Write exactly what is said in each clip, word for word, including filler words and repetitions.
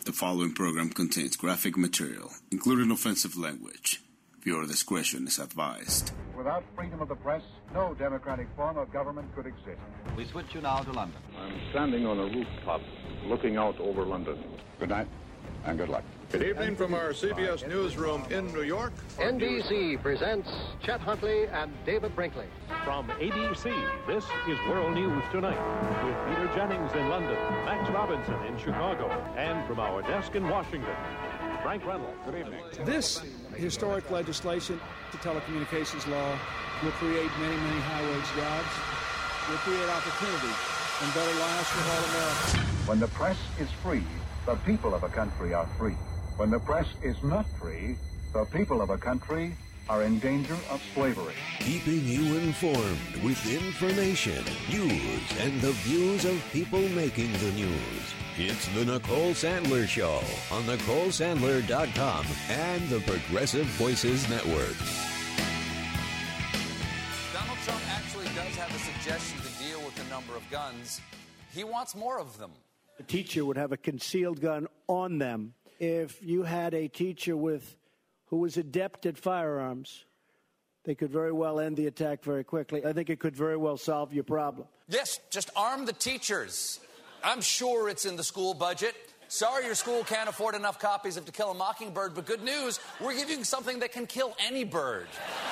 The following program contains graphic material, including offensive language. Viewer discretion is advised. Without freedom of the press, no democratic form of government could exist. We switch you now to London. I'm standing on a rooftop looking out over London. Good night and good luck. Good evening from our C B S newsroom in New York. N B C presents Chet Huntley and David Brinkley. From A B C, this is World News Tonight with Peter Jennings in London, Max Robinson in Chicago, and from our desk in Washington, Frank Reynolds. Good evening. This historic legislation, the telecommunications law, will create many, many high-wage jobs, will create opportunity and better lives for all Americans. When the press is free, the people of a country are free. When the press is not free, the people of a country are in danger of slavery. Keeping you informed with information, news, and the views of people making the news. It's the Nicole Sandler Show on Nicole Sandler dot com and the Progressive Voices Network. Donald Trump actually does have a suggestion to deal with the number of guns. He wants more of them. A teacher would have a concealed gun on them. If you had a teacher with who was adept at firearms, they could very well end the attack very quickly. I think it could very well solve your problem. Yes, just arm the teachers. I'm sure it's in the school budget. Sorry your school can't afford enough copies of To Kill a Mockingbird, but good news, we're giving you something that can kill any bird.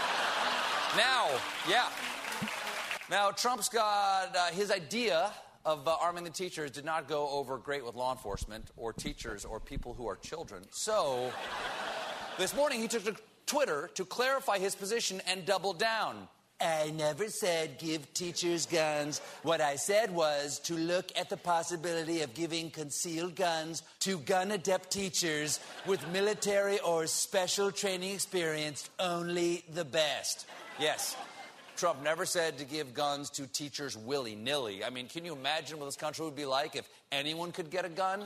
Now, yeah. Now, Trump's got uh, his idea of uh, arming the teachers did not go over great with law enforcement or teachers or people who are children. So this morning he took to Twitter to clarify his position and double down. I never said give teachers guns. What I said was to look at the possibility of giving concealed guns to gun-adept teachers with military or special training experience, only the best. Yes. Trump never said to give guns to teachers willy-nilly. I mean, can you imagine what this country would be like if anyone could get a gun?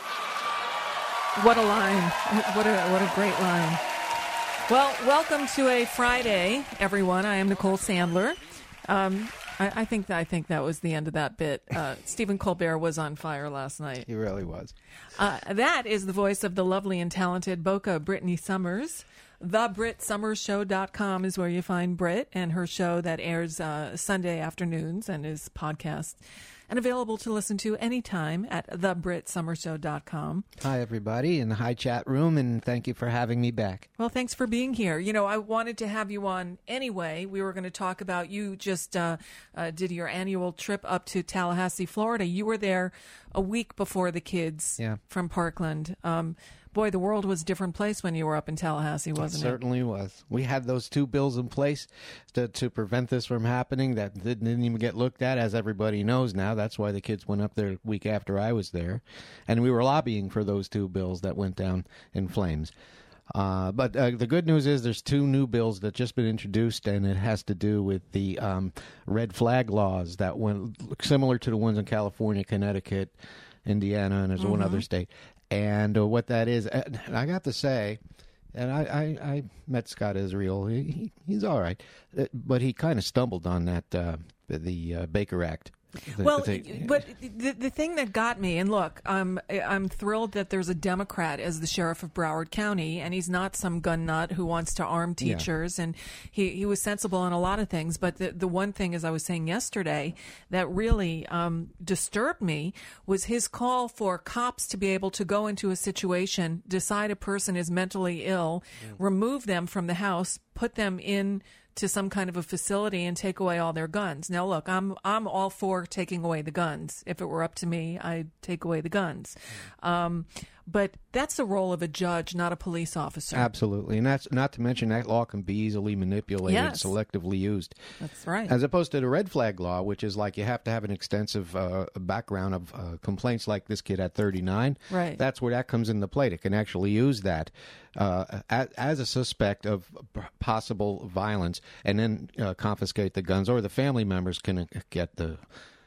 What a line. What a, what a great line. Well, welcome to a Friday, everyone. I am Nicole Sandler. Um, I, I think that, I think that was the end of that bit. Uh, Stephen Colbert was on fire last night. He really was. Uh, that is the voice of the lovely and talented Boca Brittany Summers. the brit summers show dot com is where you find Brit and her show that airs uh, Sunday afternoons and is podcast and available to listen to anytime at the brit summers show dot com. Hi, everybody, in the hi chat room, and thank you for having me back. Well, thanks for being here. You know, I wanted to have you on anyway. We were going to talk about you just uh, uh, did your annual trip up to Tallahassee, Florida. You were there a week before the kids yeah. from Parkland. Um, boy, the world was a different place when you were up in Tallahassee, wasn't it? It certainly was. We had those two bills in place to, to prevent this from happening that didn't even get looked at, as everybody knows now. That's why the kids went up there a week after I was there. And we were lobbying for those two bills that went down in flames. Uh, but uh, the good news is there's two new bills that just been introduced, and it has to do with the um, red flag laws that went similar to the ones in California, Connecticut, Indiana, and there's mm-hmm. one other state. And uh, what that is, and I got to say, and I, I, I met Scott Israel. He, he, he's all right, but he kind of stumbled on that uh, the uh, Baker Act. The, well, the but the the thing that got me, and look, um, I'm thrilled that there's a Democrat as the sheriff of Broward County, and he's not some gun nut who wants to arm teachers, yeah. and he, he was sensible on a lot of things. But the, the one thing, as I was saying yesterday, that really um, disturbed me was his call for cops to be able to go into a situation, decide a person is mentally ill, yeah. remove them from the house, put them in to some kind of a facility and take away all their guns. Now, look, I'm I'm all for taking away the guns. If it were up to me, I'd take away the guns. Um, but that's the role of a judge, not a police officer. Absolutely. And that's not to mention that law can be easily manipulated, yes. selectively used. That's right. As opposed to the red flag law, which is like you have to have an extensive uh, background of uh, complaints like this kid at thirty-nine. Right. That's where that comes into play. It can actually use that uh, as, as a suspect of possible violence and then uh, confiscate the guns, or the family members can get the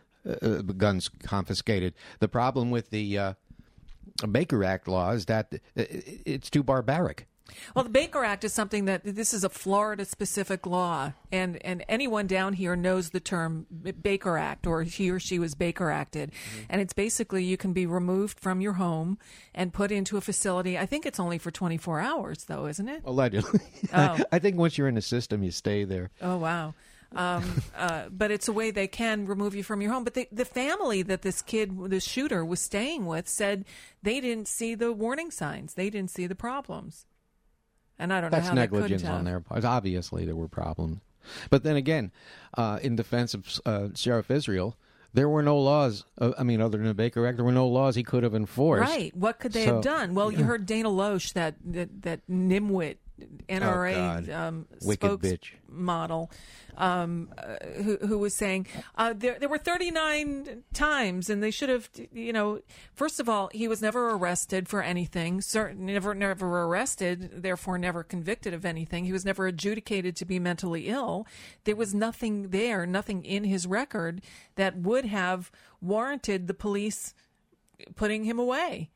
uh, guns confiscated. The problem with the uh, Baker Act law is that it's too barbaric. Well, the Baker Act is something that this is a Florida-specific law, and, and anyone down here knows the term Baker Act, or he or she was Baker Acted, mm-hmm. and it's basically you can be removed from your home and put into a facility. I think it's only for twenty-four hours, though, isn't it? Allegedly. Oh. I think once you're in the system, you stay there. Oh, wow. um, uh, but it's a way they can remove you from your home. But they, the family that this kid, the shooter, was staying with said they didn't see the warning signs. They didn't see the problems. And I don't That's know how negligence that on their part. Obviously, there were problems. But then again, uh, in defense of uh, Sheriff Israel, there were no laws. Uh, I mean, other than the Baker Act, there were no laws he could have enforced. Right. What could they so, have done? Well, you heard Dana Loesch, that that, that nimwit N R A oh, um, Wicked bitch. spokesmodel, um, uh, who, who was saying uh, there there were thirty-nine times, and they should have, you know, first of all, he was never arrested for anything, certain, never never arrested, therefore never convicted of anything. He was never adjudicated to be mentally ill. There was nothing there, nothing in his record that would have warranted the police putting him away.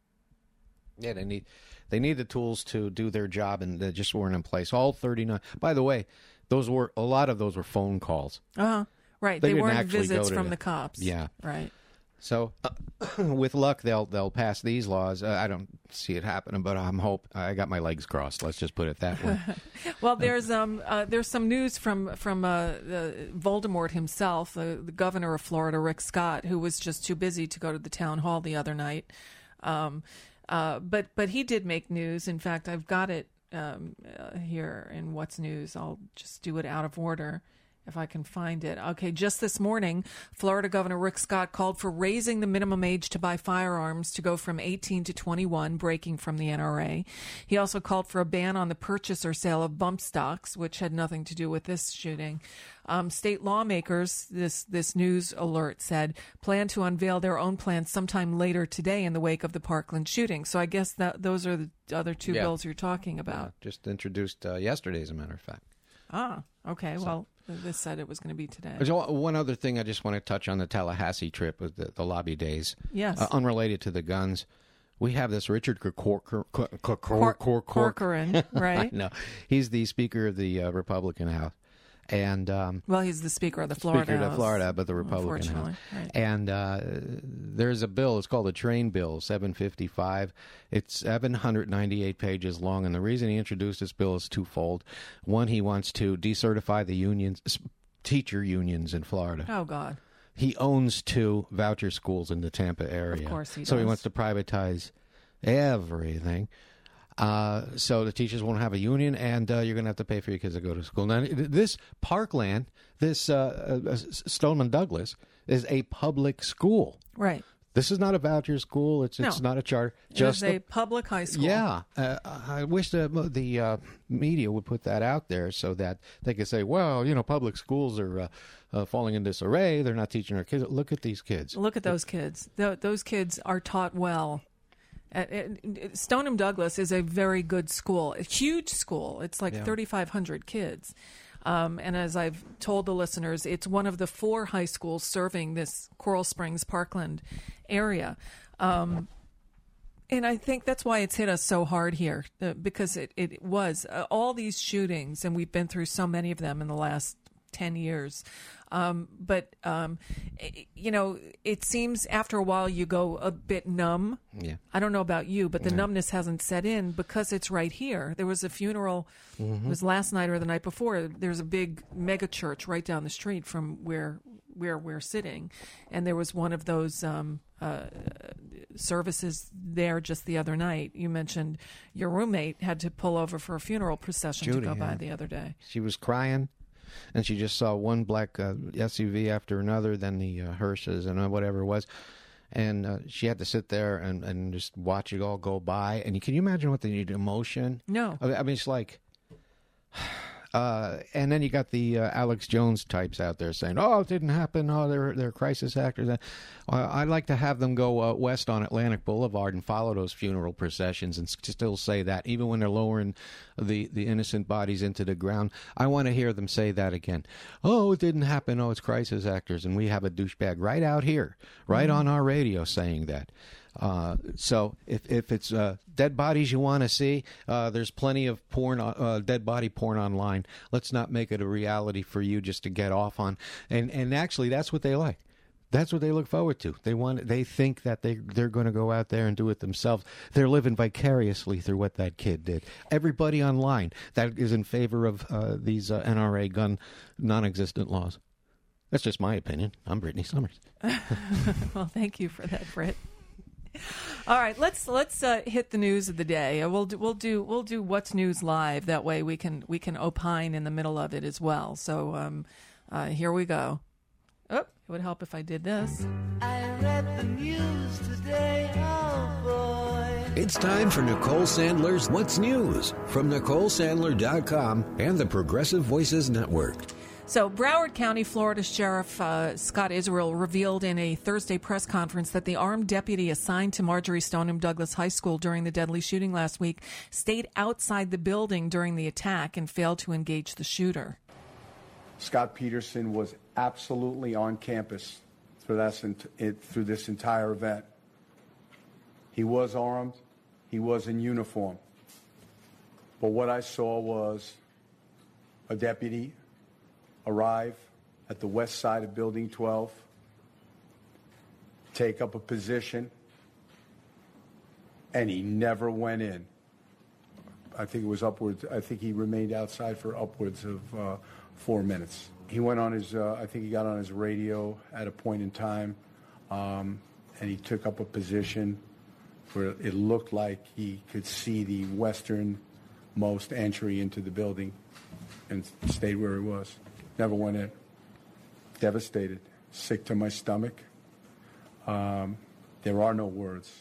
Yeah, they need they need the tools to do their job, and they just weren't in place. All thirty-nine. By the way, those were a lot of those were phone calls. Uh huh. Right. They, they didn't weren't actually visits go to from the, the cops. Yeah. Right. So, uh, with luck, they'll they'll pass these laws. Uh, I don't see it happening, but I'm hope I got my legs crossed. Let's just put it that way. Well, there's um uh, there's some news from from uh, uh, Voldemort himself, uh, the governor of Florida, Rick Scott, who was just too busy to go to the town hall the other night. Um, uh, but but he did make news. In fact, I've got it um, uh, here in What's News. I'll just do it out of order if I can find it. Okay, just this morning, Florida Governor Rick Scott called for raising the minimum age to buy firearms to go from eighteen to twenty-one, breaking from the N R A. He also called for a ban on the purchase or sale of bump stocks, which had nothing to do with this shooting. Um, state lawmakers, this this news alert said, plan to unveil their own plans sometime later today in the wake of the Parkland shooting. So I guess that those are the other two Yeah. bills you're talking about. Yeah, just introduced uh, yesterday, as a matter of fact. Ah, okay. So- Well, this said it was going to be today. There's one other thing I just want to touch on: the Tallahassee trip with the, the lobby days. Yes. Uh, unrelated to the guns. We have this Richard Corcoran, Corcoran, right? No, he's the Speaker of the uh, Republican House, and um, Well, he's the Speaker of the Florida Speaker of House, Florida, but the Republican House. unfortunately, right. And uh, there's a bill. It's called the Train Bill, seven fifty-five. It's seven hundred ninety-eight pages long, and the reason he introduced this bill is twofold. One, he wants to decertify the unions, teacher unions in Florida. Oh, God. He owns two voucher schools in the Tampa area. Of course he So he does. wants to privatize everything. Uh, so the teachers won't have a union, and uh, you're going to have to pay for your kids to go to school. Now, this Parkland, this uh, uh, Stoneman Douglas, is a public school. Right. This is not a voucher school. It's it's No. not a charter. Just Just a public high school. Yeah, uh, I wish the the uh, media would put that out there so that they could say, well, you know, public schools are uh, uh, falling in disarray. They're not teaching our kids. Look at these kids. Look at those kids. Th- those kids are taught well. Uh, it- Stoneham Douglas is a very good school, a huge school. It's like Yeah. thirty-five hundred kids. Um, and as I've told the listeners, it's one of the four high schools serving this Coral Springs, Parkland area. Um, and I think that's why it's hit us so hard here, uh, because it, it was uh, all these shootings, and we've been through so many of them in the last ten years. Um, but, um, i- you know, it seems after a while you go a bit numb. Yeah. I don't know about you, but the Yeah. numbness hasn't set in because it's right here. There was a funeral, Mhm. it was last night or the night before. There's a big mega church right down the street from where where we're sitting. And there was one of those um, uh, services there just the other night. You mentioned your roommate had to pull over for a funeral procession Judy, to go by yeah. the other day. She was crying, and she just saw one black uh, S U V after another, then the uh, hearses and uh, whatever it was. And uh, she had to sit there and, and just watch it all go by. And can you imagine what the emotion? No. I I mean, it's like... Uh, and then you got the uh, Alex Jones types out there saying, "Oh, it didn't happen. Oh, they're they're crisis actors." Uh, I'd like to have them go uh, west on Atlantic Boulevard and follow those funeral processions and s- still say that, even when they're lowering the, the innocent bodies into the ground. I want to hear them say that again. Oh, it didn't happen. Oh, it's crisis actors, and we have a douchebag right out here, right Mhm. on our radio saying that. Uh, so if if it's uh, dead bodies you want to see, uh, there's plenty of porn, uh, dead body porn online. Let's not make it a reality for you just to get off on. And and actually, that's what they like. That's what they look forward to. They want. They think that they they're going to go out there and do it themselves. They're living vicariously through what that kid did. Everybody online that is in favor of uh, these uh, N R A gun non-existent laws. That's just my opinion. I'm Brittany Summers. Well, thank you for that, Britt. All right, let's let's uh, hit the news of the day. We'll do, we'll do we'll do what's news live. That way we can we can opine in the middle of it as well. So um, uh, here we go. Oh, it would help if I did this. I read the news today, oh boy. It's time for Nicole Sandler's What's News from Nicole Sandler dot com and the Progressive Voices Network. So, Broward County, Florida Sheriff uh, Scott Israel revealed in a Thursday press conference that the armed deputy assigned to Marjory Stoneham Douglas High School during the deadly shooting last week stayed outside the building during the attack and failed to engage the shooter. Scott Peterson was absolutely on campus through, that, through this entire event. He was armed. He was in uniform. But what I saw was a deputy arrive at the west side of Building twelve, take up a position, and he never went in. I think it was upwards, I think he remained outside for upwards of uh, four minutes. He went on his, uh, I think he got on his radio at a point in time, um, and he took up a position where it looked like he could see the westernmost entry into the building and stayed where he was. Never went in. Devastated, sick to my stomach. Um, there are no words.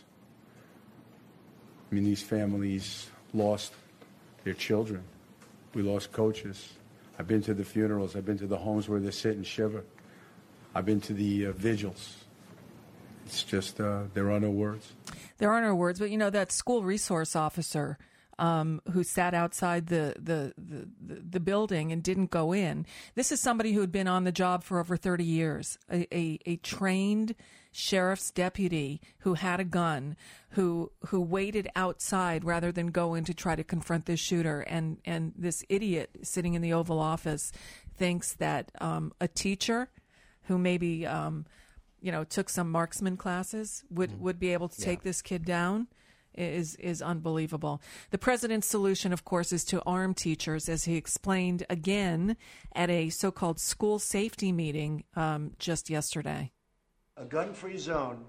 I mean, these families lost their children. We lost coaches. I've been to the funerals. I've been to the homes where they sit and shiver. I've been to the uh, vigils. It's just, uh, there are no words. There are no words, but you know, that school resource officer Um, who sat outside the, the, the, the building and didn't go in. This is somebody who had been on the job for over thirty years, a, a, a trained sheriff's deputy who had a gun, who who waited outside rather than go in to try to confront this shooter. And, and this idiot sitting in the Oval Office thinks that um, a teacher who maybe um, you know took some marksman classes would, mm. would be able to take yeah. this kid down. Is is unbelievable. The president's solution, of course, is to arm teachers, as he explained again at a so-called school safety meeting um, just yesterday. A gun-free zone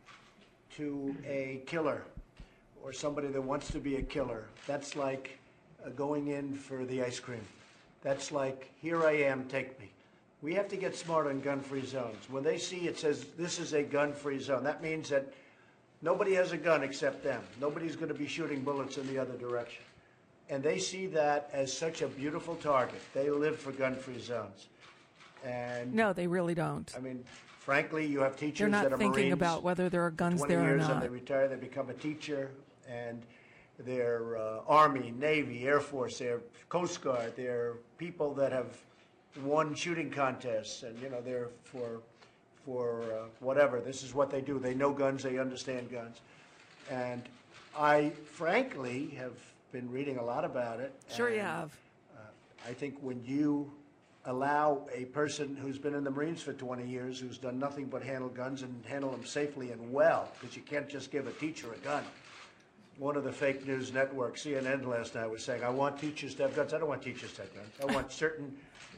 to a killer or somebody that wants to be a killer, that's like uh, going in for the ice cream. That's like, here I am, take me. We have to get smart on gun-free zones. When they see it says this is a gun-free zone, that means that nobody has a gun except them. Nobody's going to be shooting bullets in the other direction. And they see that as such a beautiful target. They live for gun-free zones. And no, they really don't. I mean, frankly, you have teachers They're not that are thinking Marines, about whether there are guns there or twenty years not. And they retire, they become a teacher, and they're uh, Army, Navy, Air Force, they're Coast Guard, they're people that have won shooting contests, and, you know, they're for... for uh, whatever. This is what they do. They know guns. They understand guns. And I, frankly, have been reading a lot about it. Sure you have. Uh, I think when you allow a person who's been in the Marines for twenty years, who's done nothing but handle guns and handle them safely and well, because you can't just give a teacher a gun. One of the fake news networks, C N N last night, was saying, I want teachers to have guns. I don't want teachers to have guns. I want certain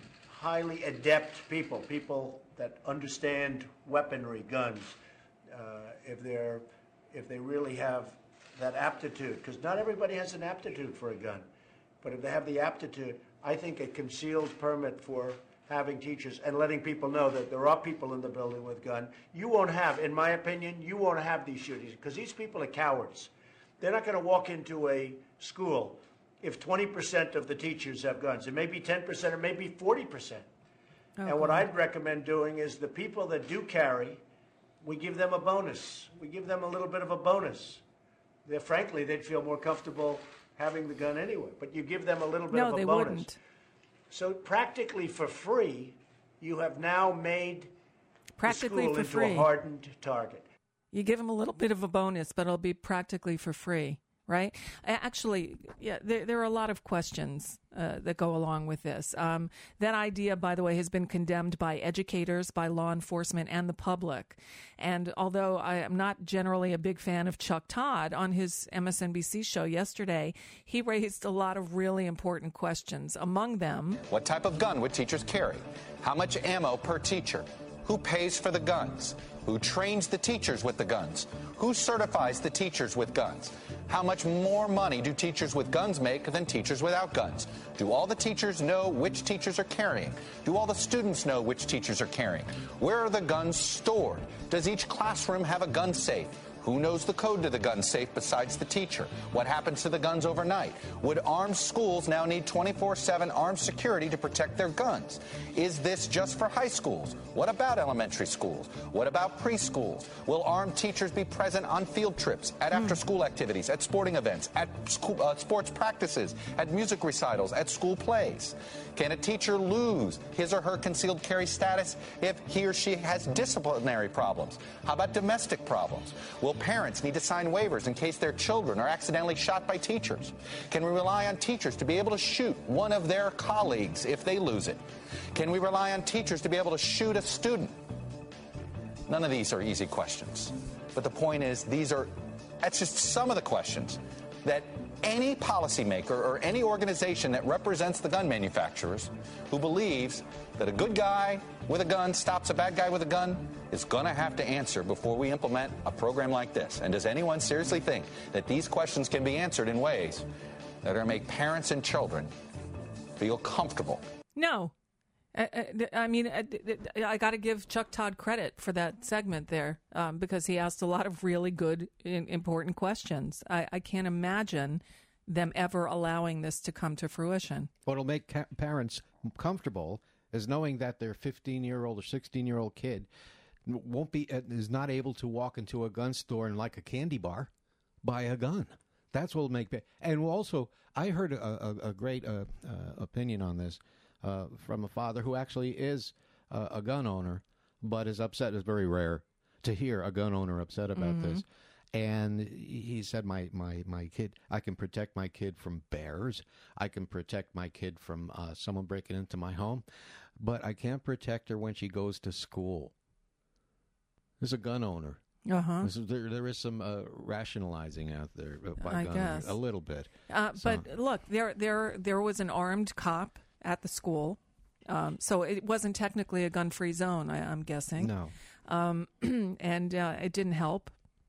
highly adept people, people that understand weaponry, guns, uh, if they're, if they really have that aptitude, because not everybody has an aptitude for a gun, but if they have the aptitude, I think a concealed permit for having teachers and letting people know that there are people in the building with gun, you won't have, in my opinion, you won't have these shootings, because these people are cowards. They're not going to walk into a school if twenty percent of the teachers have guns. It may be ten percent or maybe forty percent. Oh, and what God. I'd recommend doing is the people that do carry, we give them a bonus. We give them a little bit of a bonus. They're, frankly, they'd feel more comfortable having the gun anyway. But you give them a little bit no, of a they bonus. Wouldn't. So practically for free, you have now made practically the school for into free. a hardened target. You give them a little bit of a bonus, but it'll be practically for free, right? Actually, yeah, there, there are a lot of questions uh, that go along with this. Um, that idea, by the way, has been condemned by educators, by law enforcement, and the public. And although I am not generally a big fan of Chuck Todd, on his M S N B C show yesterday, he raised a lot of really important questions. Among them, what type of gun would teachers carry? How much ammo per teacher? Who pays for the guns? Who trains the teachers with the guns? Who certifies the teachers with guns? How much more money do teachers with guns make than teachers without guns? Do all the teachers know which teachers are carrying? Do all the students know which teachers are carrying? Where are the guns stored? Does each classroom have a gun safe? Who knows the code to the gun safe besides the teacher? What happens to the guns overnight? Would armed schools now need twenty-four seven armed security to protect their guns? Is this just for high schools? What about elementary schools? What about preschools? Will armed teachers be present on field trips, at after-school activities, at sporting events, at school, uh, sports practices, at music recitals, at school plays? Can a teacher lose his or her concealed carry status if he or she has disciplinary problems? How about domestic problems? Will parents need to sign waivers in case their children are accidentally shot by teachers? Can we rely on teachers to be able to shoot one of their colleagues if they lose it? Can we rely on teachers to be able to shoot a student? None of these are easy questions. But the point is, these are, that's just some of the questions that any policymaker or any organization that represents the gun manufacturers who believes that a good guy with a gun stops a bad guy with a gun is going to have to answer before we implement a program like this. And does anyone seriously think that these questions can be answered in ways that are going to make parents and children feel comfortable? No. I, I, I mean, I, I got to give Chuck Todd credit for that segment there um, because he asked a lot of really good, important questions. I, I can't imagine them ever allowing this to come to fruition. What'll make ca- parents comfortable is knowing that their fifteen-year-old or sixteen-year-old kid won't be is not able to walk into a gun store and, like a candy bar, buy a gun. That's what'll make. And also, I heard a, a, a great uh, uh, opinion on this. Uh, from a father who actually is uh, a gun owner, but is upset. It's very rare to hear a gun owner upset about mm-hmm. this. And he said, my, my, my kid, I can protect my kid from bears. I can protect my kid from uh, someone breaking into my home, but I can't protect her when she goes to school. There's a gun owner. Uh-huh. There, there is some uh, rationalizing out there by I gun guess. owners, a little bit. Uh, so. But look, there, there, there was an armed cop at the school. Um, so it wasn't technically a gun-free zone, I, I'm guessing. No. Um, and uh, it didn't help.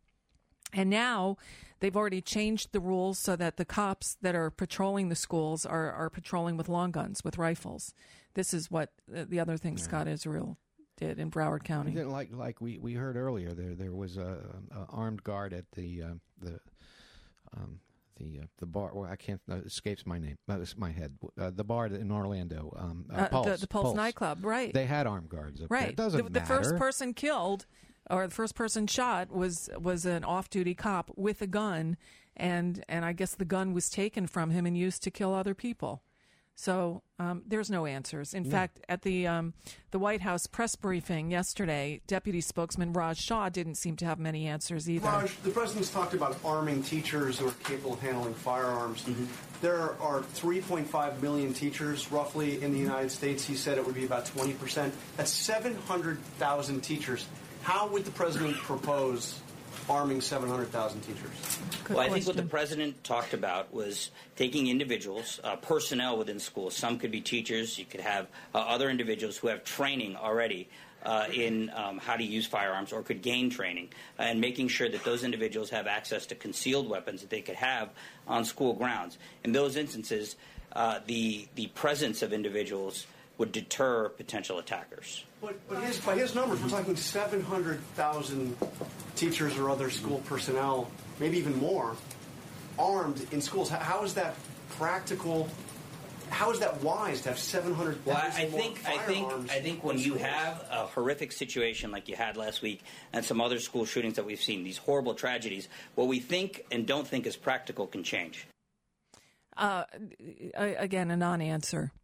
And now they've already changed the rules so that the cops that are patrolling the schools are, are patrolling with long guns, with rifles. This is what uh, the other thing yeah. Scott Israel did in Broward County. Like like we, we heard earlier, there there was a, a armed guard at the uh, the um, the uh, the bar. Well, I can't uh, escapes my name. Uh, it's my head. Uh, the bar in Orlando. Um, uh, uh, Pulse, the, the Pulse, Pulse nightclub, right? They had armed guards up right. there. It doesn't the, matter. The first person killed, or the first person shot, was was an off-duty cop with a gun, and and I guess the gun was taken from him and used to kill other people. So um, there's no answers. In no. fact, at the um, the White House press briefing yesterday, Deputy Spokesman Raj Shah didn't seem to have many answers either. Raj, the president's talked about arming teachers who are capable of handling firearms. Mm-hmm. There are three point five million teachers, roughly, in the United States. He said it would be about twenty percent. That's seven hundred thousand teachers. How would the president propose arming seven hundred thousand teachers? Good well, I think what the president talked about was taking individuals, uh, personnel within schools. Some could be teachers. You could have uh, other individuals who have training already uh, in um, how to use firearms or could gain training, uh, and making sure that those individuals have access to concealed weapons that they could have on school grounds. In those instances, uh, the the presence of individuals would deter potential attackers. But, but his, by his numbers, we're talking seven hundred thousand teachers or other school personnel, maybe even more, armed in schools. How, how is that practical? How is that wise to have seven hundred thousand well, I think, more I think, firearms? I think when you have a horrific situation like you had last week and some other school shootings that we've seen, these horrible tragedies, what we think and don't think is practical can change. Uh, again, a non-answer.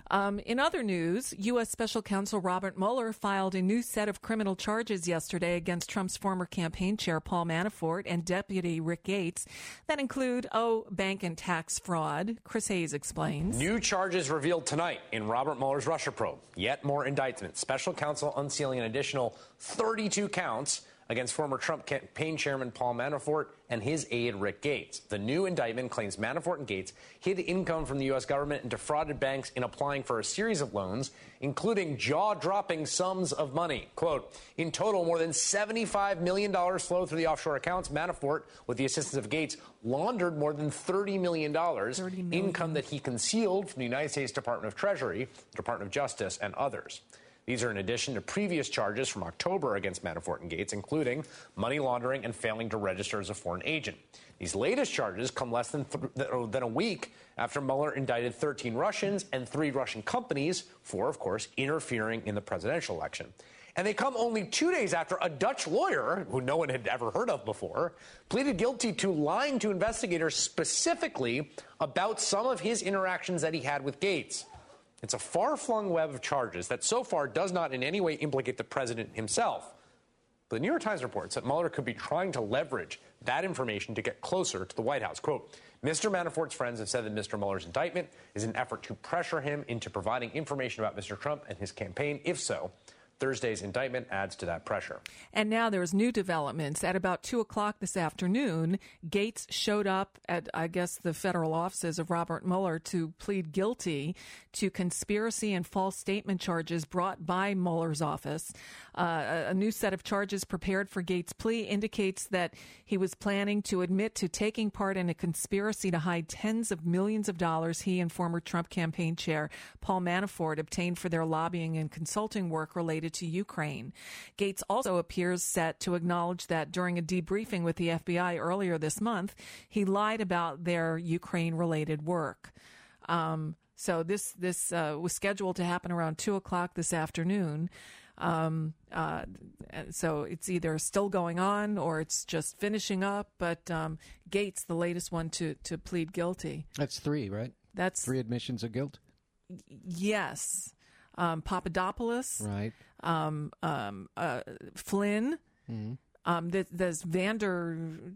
Um, in other news, U S. Special Counsel Robert Mueller filed a new set of criminal charges yesterday against Trump's former campaign chair Paul Manafort and Deputy Rick Gates that include, oh, bank and tax fraud. Chris Hayes explains. New charges revealed tonight in Robert Mueller's Russia probe. Yet more indictments. Special counsel unsealing an additional thirty-two counts against former Trump campaign chairman Paul Manafort and his aide Rick Gates. The new indictment claims Manafort and Gates hid income from the U S government and defrauded banks in applying for a series of loans, including jaw-dropping sums of money. Quote, in total, more than seventy-five million dollars flowed through the offshore accounts. Manafort, with the assistance of Gates, laundered more than thirty million dollars, thirty million dollars income that he concealed from the United States Department of Treasury, Department of Justice, and others. These are in addition to previous charges from October against Manafort and Gates, including money laundering and failing to register as a foreign agent. These latest charges come less than, th- than a week after Mueller indicted thirteen Russians and three Russian companies for, of course, interfering in the presidential election. And they come only two days after a Dutch lawyer, who no one had ever heard of before, pleaded guilty to lying to investigators specifically about some of his interactions that he had with Gates. It's a far-flung web of charges that so far does not in any way implicate the president himself. But the New York Times reports that Mueller could be trying to leverage that information to get closer to the White House. Quote, Mister Manafort's friends have said that Mister Mueller's indictment is an effort to pressure him into providing information about Mister Trump and his campaign. If so, Thursday's indictment adds to that pressure. And now there's new developments. At about two o'clock this afternoon, Gates showed up at, I guess, the federal offices of Robert Mueller to plead guilty to conspiracy and false statement charges brought by Mueller's office. Uh, a new set of charges prepared for Gates' plea indicates that he was planning to admit to taking part in a conspiracy to hide tens of millions of dollars he and former Trump campaign chair Paul Manafort obtained for their lobbying and consulting work related to Ukraine. Gates also appears set to acknowledge that during a debriefing with the F B I earlier this month, he lied about their Ukraine-related work. Um, so this this uh, was scheduled to happen around two o'clock this afternoon. Um, uh, so it's either still going on or it's just finishing up. But um, Gates, the latest one to, to plead guilty. That's three, right? That's three admissions of guilt. Yes. Um, Papadopoulos, right? Um, um, uh, Flynn, mm-hmm. um, th- there's Vander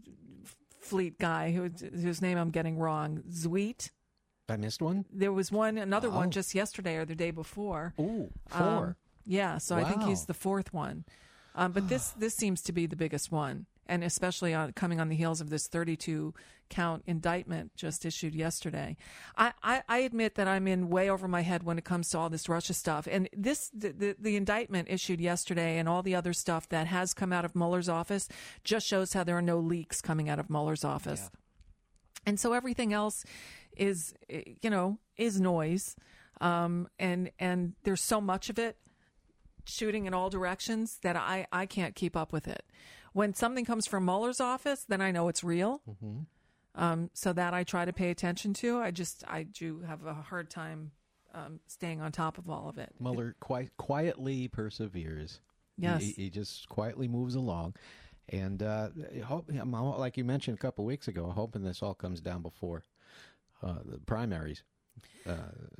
Fleet guy who, whose name I'm getting wrong. Zweet. I missed one. There was one, another oh. one just yesterday or the day before. Ooh, four. Um, yeah, so wow. I think he's the fourth one. Um, but this this seems to be the biggest one, and especially on, coming on the heels of this thirty-two count indictment just issued yesterday. I, I, I admit that I'm in way over my head when it comes to all this Russia stuff. And this the, the, the indictment issued yesterday and all the other stuff that has come out of Mueller's office just shows how there are no leaks coming out of Mueller's office. Yeah. And so everything else is, you know, is noise. Um, and, and there's so much of it shooting in all directions that I, I can't keep up with it. When something comes from Mueller's office, then I know it's real. Mm-hmm. Um, so that I try to pay attention to. I just, I do have a hard time um, staying on top of all of it. Mueller quite quietly perseveres. Yes. He, he just quietly moves along. And uh, hope, like you mentioned a couple weeks ago, hoping this all comes down before uh, the primaries. Uh,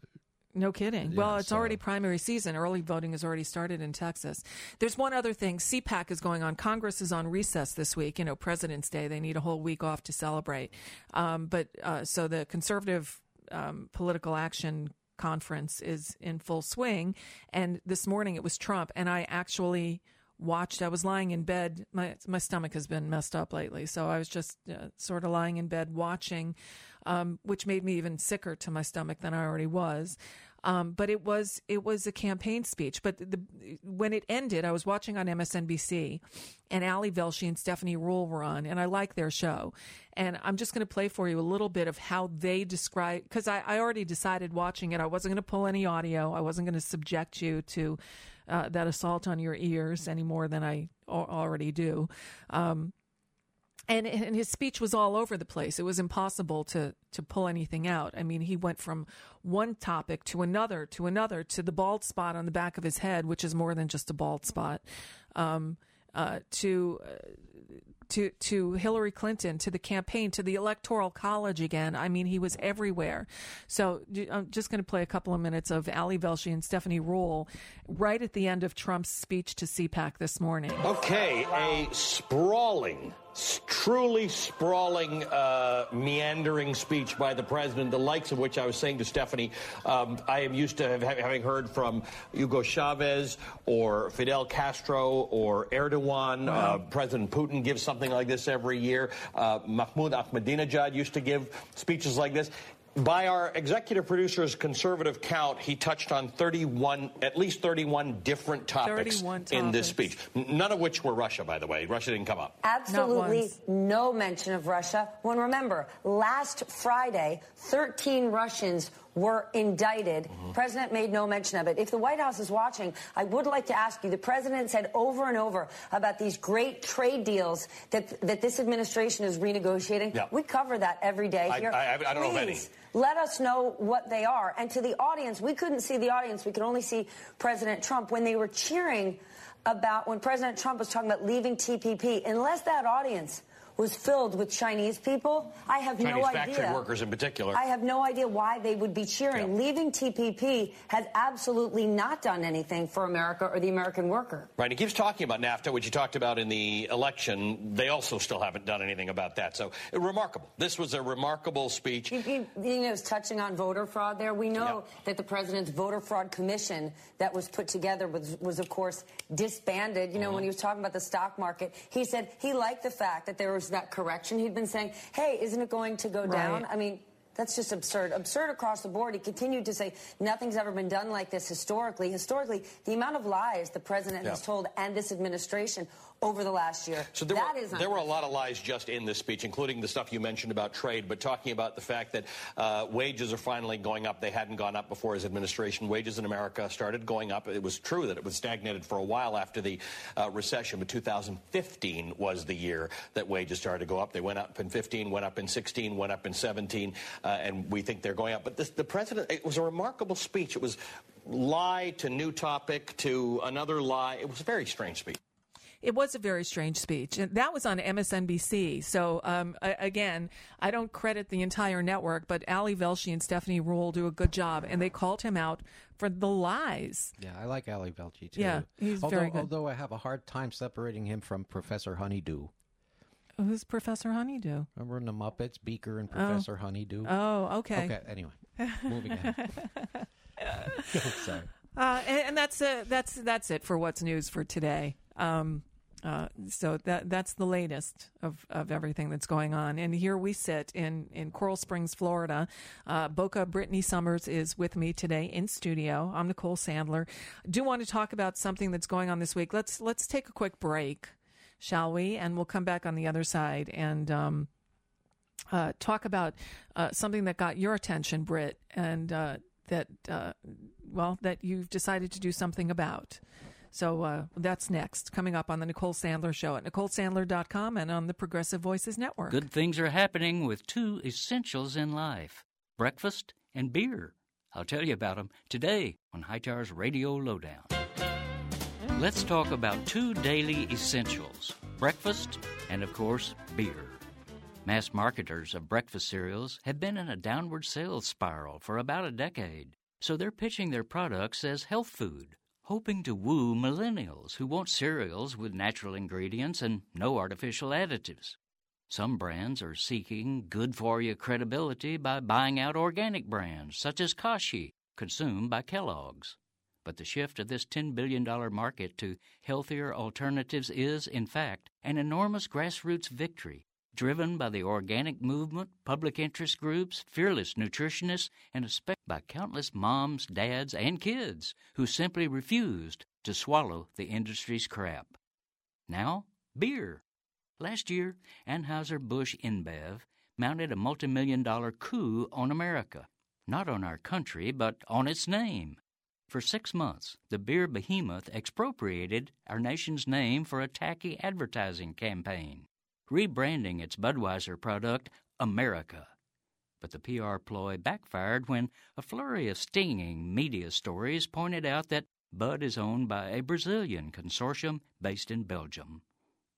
No kidding. Yeah, well, it's so. already primary season. Early voting has already started in Texas. There's one other thing. C PAC is going on. Congress is on recess this week. You know, President's Day. They need a whole week off to celebrate. Um, but uh, so the Conservative um, Political Action Conference is in full swing. And this morning it was Trump. And I actually watched. I was lying in bed. My my stomach has been messed up lately. So I was just uh, sort of lying in bed watching, um, which made me even sicker to my stomach than I already was. Um, but it was it was a campaign speech. But the, when it ended, I was watching on M S N B C, and Ali Velshi and Stephanie Ruhle were on, and I like their show. And I'm just going to play for you a little bit of how they describe, because I, I already decided watching it I wasn't going to pull any audio. I wasn't going to subject you to uh, that assault on your ears any more than I already do. Um, And, and his speech was all over the place. It was impossible to, to pull anything out. I mean, he went from one topic to another, to another, to the bald spot on the back of his head, which is more than just a bald spot, um, uh, to uh, to, to Hillary Clinton, to the campaign, to the Electoral College again. I mean, he was everywhere. So I'm just going to play a couple of minutes of Ali Velshi and Stephanie Ruhle right at the end of Trump's speech to C PAC this morning. Okay, a sprawling, truly sprawling, uh, meandering speech by the president, the likes of which I was saying to Stephanie, um, I am used to have, having heard from Hugo Chavez or Fidel Castro or Erdogan. Wow. Uh, President Putin gives something like this every year. Uh, Mahmoud Ahmadinejad used to give speeches like this. By our executive producer's conservative count, he touched on thirty-one, at least thirty-one different topics, thirty-one in this topics. speech. None of which were Russia, by the way. Russia didn't come up. Absolutely no mention of Russia. When remember, last Friday, thirteen Russians were indicted. Mm-hmm. President made no mention of it. If the White House is watching, I would like to ask you, the president said over and over about these great trade deals that that this administration is renegotiating. Yeah. We cover that every day I, here. I, I don't know of any. Please, let us know what they are. And to the audience, we couldn't see the audience. We could only see President Trump when they were cheering about when President Trump was talking about leaving T P P. Unless that audience was filled with Chinese people, I have Chinese no factory idea. workers in particular. I have no idea why they would be cheering. Yeah. Leaving T P P has absolutely not done anything for America or the American worker. Right. He keeps talking about NAFTA, which he talked about in the election. They also still haven't done anything about that. So uh, remarkable. This was a remarkable speech. You, you, you know, touching on voter fraud there. We know yeah. that the president's voter fraud commission that was put together was, was of course, disbanded. You know, mm-hmm. when he was talking about the stock market, he said he liked the fact that there was that correction. He'd been saying, hey, isn't it going to go Right. down? I mean, that's just absurd. Absurd across the board. He continued to say nothing's ever been done like this historically. Historically, the amount of lies the president yeah. has told and this administration over the last year. So there, that were, is there were a lot of lies just in this speech, including the stuff you mentioned about trade, but talking about the fact that uh, wages are finally going up. They hadn't gone up before his administration. Wages in America started going up. It was true that it was stagnated for a while after the uh, recession, but two thousand fifteen was the year that wages started to go up. They went up in fifteen, went up in sixteen, went up in seventeen, uh, and we think they're going up. But this, the president, it was a remarkable speech. It was lie to new topic to another lie. It was a very strange speech. It was a very strange speech. And that was on M S N B C. So, um, I, again, I don't credit the entire network, but Ali Velshi and Stephanie Ruhle do a good job. And they called him out for the lies. Yeah, I like Ali Velshi, too. Yeah, he's although, very good. Although I have a hard time separating him from Professor Honeydew. Who's Professor Honeydew? Remember in the Muppets, Beaker and Professor oh. Honeydew? Oh, okay. Okay, anyway. Moving on. Sorry. Uh, and, and that's uh, that's that's it for what's news for today. Um, uh, so that that's the latest of, of everything that's going on. And here we sit in, in Coral Springs, Florida. Uh, Boca Brittany Summers is with me today in studio. I'm Nicole Sandler. I do want to talk about something that's going on this week. Let's let's take a quick break, shall we? And we'll come back on the other side and um, uh, talk about uh, something that got your attention, Britt, and uh, that uh, well that you've decided to do something about. So uh, that's next, coming up on the Nicole Sandler Show at nicole sandler dot com and on the Progressive Voices Network. Good things are happening with two essentials in life, breakfast and beer. I'll tell you about them today on Hightower's Radio Lowdown. Let's talk about two daily essentials, breakfast and, of course, beer. Mass marketers of breakfast cereals have been in a downward sales spiral for about a decade, so they're pitching their products as health food, hoping to woo millennials who want cereals with natural ingredients and no artificial additives. Some brands are seeking good-for-you credibility by buying out organic brands, such as Kashi, consumed by Kellogg's. But the shift of this ten billion dollars market to healthier alternatives is, in fact, an enormous grassroots victory, driven by the organic movement, public interest groups, fearless nutritionists, and especially by countless moms, dads, and kids who simply refused to swallow the industry's crap. Now, beer. Last year, Anheuser-Busch InBev mounted a multi-million dollar coup on America. Not on our country, but on its name. For six months, the beer behemoth expropriated our nation's name for a tacky advertising campaign, rebranding its Budweiser product America. But the P R ploy backfired when a flurry of stinging media stories pointed out that Bud is owned by a Brazilian consortium based in Belgium.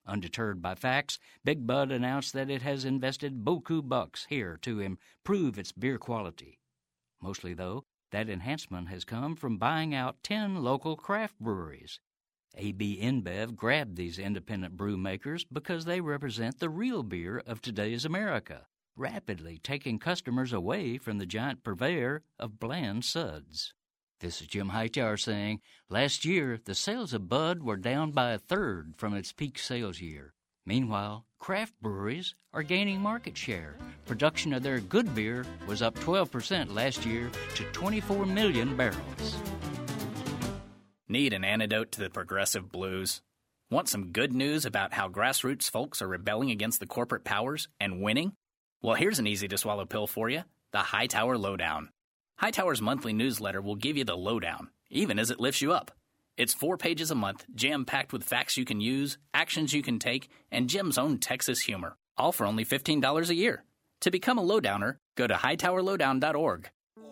Undeterred by facts, Big Bud announced that it has invested beaucoup bucks here to improve its beer quality. Mostly, though, that enhancement has come from buying out ten local craft breweries. A B InBev grabbed these independent brew makers because they represent the real beer of today's America, rapidly taking customers away from the giant purveyor of bland suds. This is Jim Hightower saying, last year, the sales of Bud were down by a third from its peak sales year. Meanwhile, craft breweries are gaining market share. Production of their good beer was up twelve percent last year to twenty-four million barrels. Need an antidote to the progressive blues? Want some good news about how grassroots folks are rebelling against the corporate powers and winning? Well, here's an easy-to-swallow pill for you, the Hightower Lowdown. Hightower's monthly newsletter will give you the lowdown, even as it lifts you up. It's four pages a month, jam-packed with facts you can use, actions you can take, and Jim's own Texas humor, all for only fifteen dollars a year. To become a lowdowner, go to hightower lowdown dot org.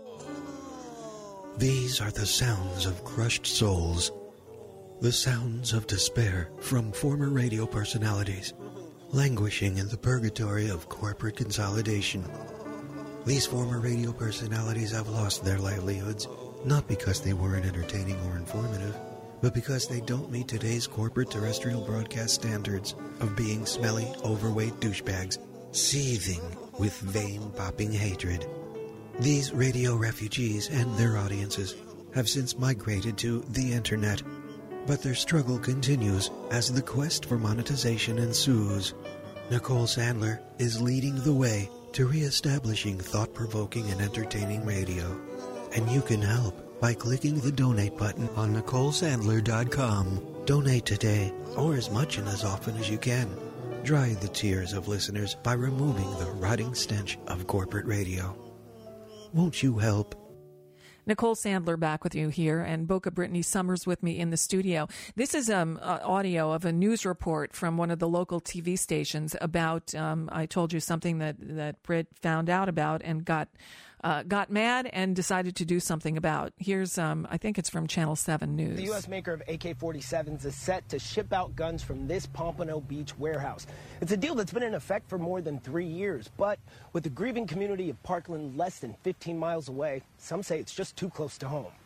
These are the sounds of crushed souls, the sounds of despair from former radio personalities, languishing in the purgatory of corporate consolidation. These former radio personalities have lost their livelihoods, not because they weren't entertaining or informative, but because they don't meet today's corporate terrestrial broadcast standards of being smelly, overweight douchebags, seething with vein-popping hatred. These radio refugees and their audiences have since migrated to the internet, but their struggle continues as the quest for monetization ensues. Nicole Sandler is leading the way to reestablishing thought-provoking and entertaining radio. And you can help by clicking the donate button on nicole sandler dot com. Donate today, or as much and as often as you can. Dry the tears of listeners by removing the rotting stench of corporate radio. Won't you help? Nicole Sandler back with you here, and Boca Brittany Summers with me in the studio. This is um, uh, audio of a news report from one of the local T V stations about, um, I told you something that, that Britt found out about and got uh, got mad and decided to do something about. Here's, um, I think it's from Channel seven News. The U S maker of A K forty-sevens is set to ship out guns from this Pompano Beach warehouse. It's a deal that's been in effect for more than three years, but with the grieving community of Parkland less than fifteen miles away, some say it's just too close to home.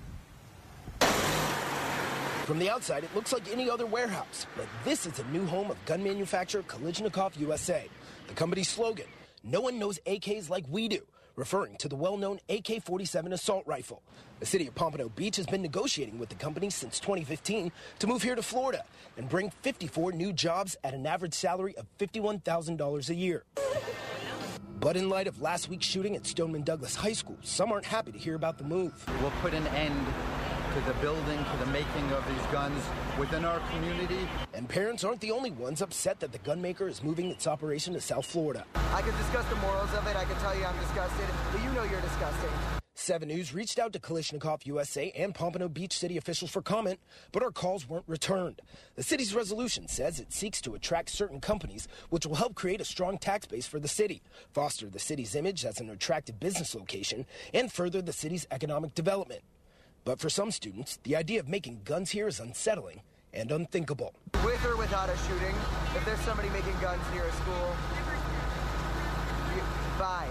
From the outside, it looks like any other warehouse, but this is a new home of gun manufacturer Kalashnikov U S A. The company's slogan, "No one knows A Ks like we do," referring to the well-known A K forty-seven assault rifle. The city of Pompano Beach has been negotiating with the company since twenty fifteen to move here to Florida and bring fifty-four new jobs at an average salary of fifty-one thousand dollars a year. But in light of last week's shooting at Stoneman Douglas High School, some aren't happy to hear about the move. We'll put an end to the building, to the making of these guns within our community. And parents aren't the only ones upset that the gun maker is moving its operation to South Florida. I could discuss the morals of it. I can tell you I'm disgusted, but you know you're disgusting. seven News reached out to Kalashnikov U S A and Pompano Beach city officials for comment, but our calls weren't returned. The city's resolution says it seeks to attract certain companies, which will help create a strong tax base for the city, foster the city's image as an attractive business location, and further the city's economic development. But for some students, the idea of making guns here is unsettling and unthinkable. With or without a shooting, if there's somebody making guns near a school, you, bye.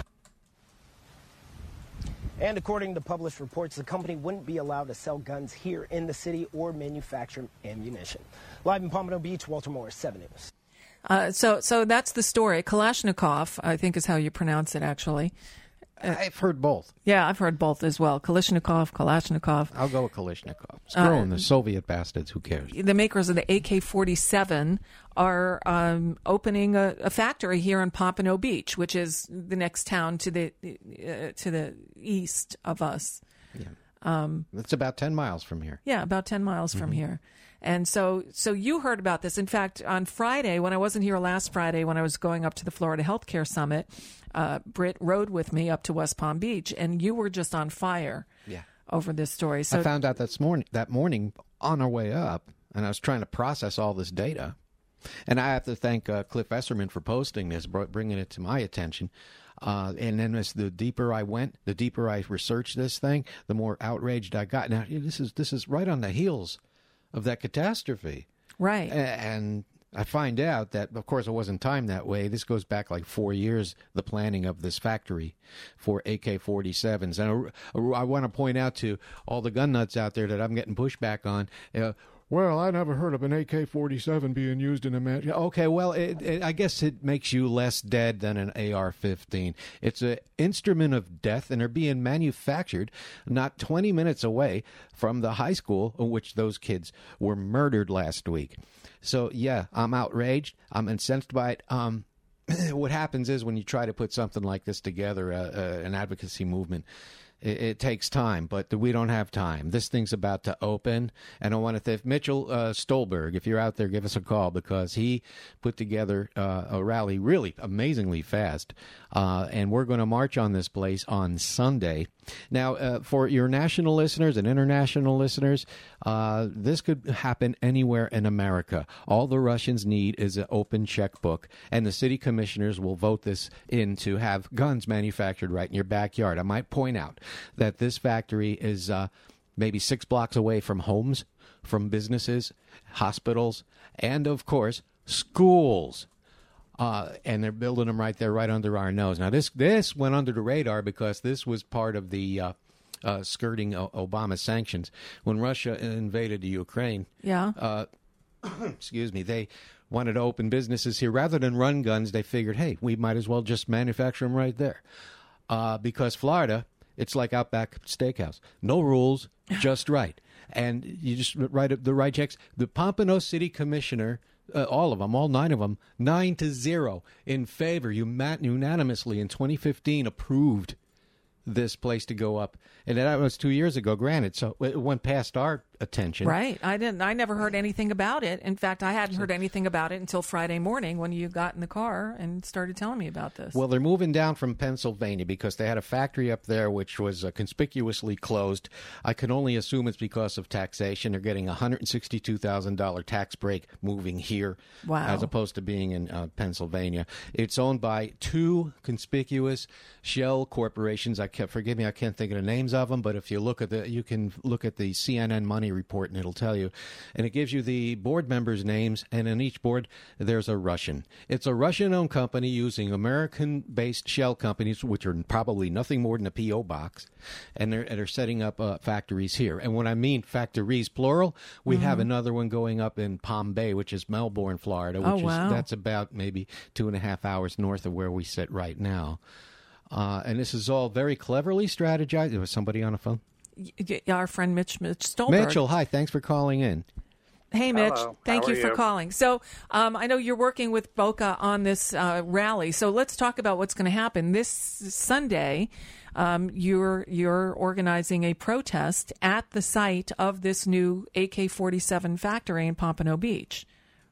And according to published reports, the company wouldn't be allowed to sell guns here in the city or manufacture ammunition. Live in Pompano Beach, Walter Morris, seven News. Uh, so, so that's the story. Kalashnikov, I think is how you pronounce it, actually. Uh, I've heard both. Yeah, I've heard both as well. Kalashnikov, Kalashnikov. I'll go with Kalashnikov. Screw them, uh, the Soviet bastards. Who cares? The makers of the A K forty-seven are um, opening a, a factory here in Pompano Beach, which is the next town to the uh, to the east of us. Yeah. Um, it's about ten miles from here. Yeah, about ten miles mm-hmm. from here. And so, so you heard about this. In fact, on Friday, when I wasn't here last Friday, when I was going up to the Florida Healthcare Summit, uh, Britt rode with me up to West Palm Beach, and you were just on fire yeah. over this story. So I found out that morning, that morning on our way up, and I was trying to process all this data. And I have to thank uh, Cliff Esserman for posting this, bringing it to my attention. Uh, and then as the deeper I went, the deeper I researched this thing, the more outraged I got. Now, this is this is right on the heels of that catastrophe. Right. And I find out that, of course, it wasn't timed that way. This goes back like four years, the planning of this factory for A K forty-sevens. And I, I want to point out to all the gun nuts out there that I'm getting pushback on, uh, well, I never heard of an A K forty-seven being used in a match. Okay, well, it, it, I guess it makes you less dead than an A R fifteen. It's an instrument of death, and they're being manufactured not twenty minutes away from the high school in which those kids were murdered last week. So, yeah, I'm outraged. I'm incensed by it. Um, what happens is when you try to put something like this together, uh, uh, an advocacy movement, it, it takes time, but we don't have time. This thing's about to open, and I want to thank Mitchell uh, Stolberg. If you're out there, give us a call, because he put together uh, a rally really amazingly fast, uh, and we're going to march on this place on Sunday. Now, uh, for your national listeners and international listeners, uh, this could happen anywhere in America. All the Russians need is an open checkbook, and the city commissioners will vote this in to have guns manufactured right in your backyard. I might point out that this factory is uh, maybe six blocks away from homes, from businesses, hospitals, and, of course, schools. Uh, and they're building them right there, right under our nose. Now, this this went under the radar because this was part of the uh, uh, skirting o- Obama sanctions. When Russia invaded the Ukraine, yeah. uh, excuse me, they wanted to open businesses here. Rather than run guns, they figured, hey, we might as well just manufacture them right there. Uh, because Florida, it's like Outback Steakhouse. No rules, just right. And you just write up the right checks. The Pompano City Commissioner... Uh, all of them, all nine of them, nine to zero in favor, unanimously in twenty fifteen approved this place to go up. And that was two years ago, granted, so it went past our attention. Right. I didn't. I never heard anything about it. In fact, I hadn't heard anything about it until Friday morning when you got in the car and started telling me about this. Well, they're moving down from Pennsylvania because they had a factory up there which was uh, conspicuously closed. I can only assume it's because of taxation. They're getting a one hundred sixty-two thousand dollars tax break moving here, wow. as opposed to being in uh, Pennsylvania. It's owned by two conspicuous shell corporations. I can't, forgive me, I can't think of the names of them, but if you look at the, you can look at the C N N Money report and it'll tell you. And it gives you the board members' names, and in each board there's a Russian. It's a Russian-owned company using American-based shell companies, which are probably nothing more than a P O box, and they're, they're setting up uh, factories here. And when I mean factories, plural, we mm-hmm. have another one going up in Palm Bay, which is Melbourne, Florida, which oh, wow. is that's about maybe two and a half hours north of where we sit right now. Uh, and this is all very cleverly strategized. There was somebody on the phone? Y- our friend Mitch, Mitch Stolberg. Mitchell, hi. Thanks for calling in. Hey, Mitch. Hello. Thank How you are for you? calling. So um, I know you're working with Boca on this uh, rally. So let's talk about what's going to happen. This Sunday, um, you're, you're organizing a protest at the site of this new A K forty-seven factory in Pompano Beach.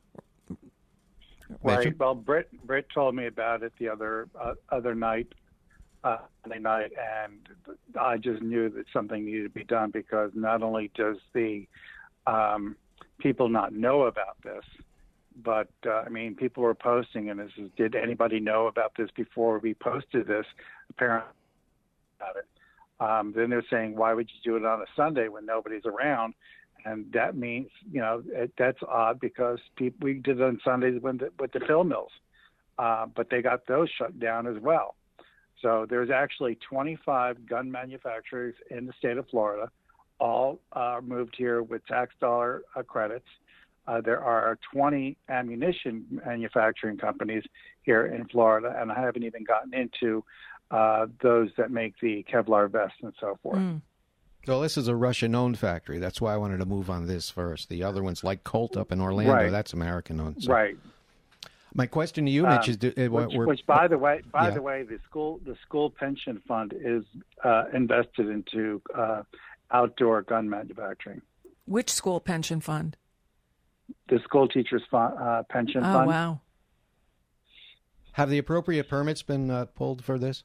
Right. Well, Britt, Britt told me about it the other uh, other night. Uh, Monday night, and I just knew that something needed to be done, because not only does the um, people not know about this, but uh, I mean, people were posting, and this is, did anybody know about this before we posted this? Apparently, about it. Um, then they're saying, why would you do it on a Sunday when nobody's around? And that means, you know, it, that's odd, because people, we did it on Sundays when the, with the film mills, uh, but they got those shut down as well. So there's actually twenty-five gun manufacturers in the state of Florida, all uh, moved here with tax dollar uh, credits. Uh, there are twenty ammunition manufacturing companies here in Florida, and I haven't even gotten into uh, those that make the Kevlar vests and so forth. Mm. So this is a Russian-owned factory. That's why I wanted to move on this first. The other ones, like Colt up in Orlando, right. that's American-owned. So. Right. My question to you, Mitch, um, is: do, uh, which, we're, which, by the way, by yeah. the way, the school the school pension fund is uh, invested into uh, outdoor gun manufacturing. Which school pension fund? The school teachers' fund, uh, pension oh, fund. Oh wow! Have the appropriate permits been uh, pulled for this?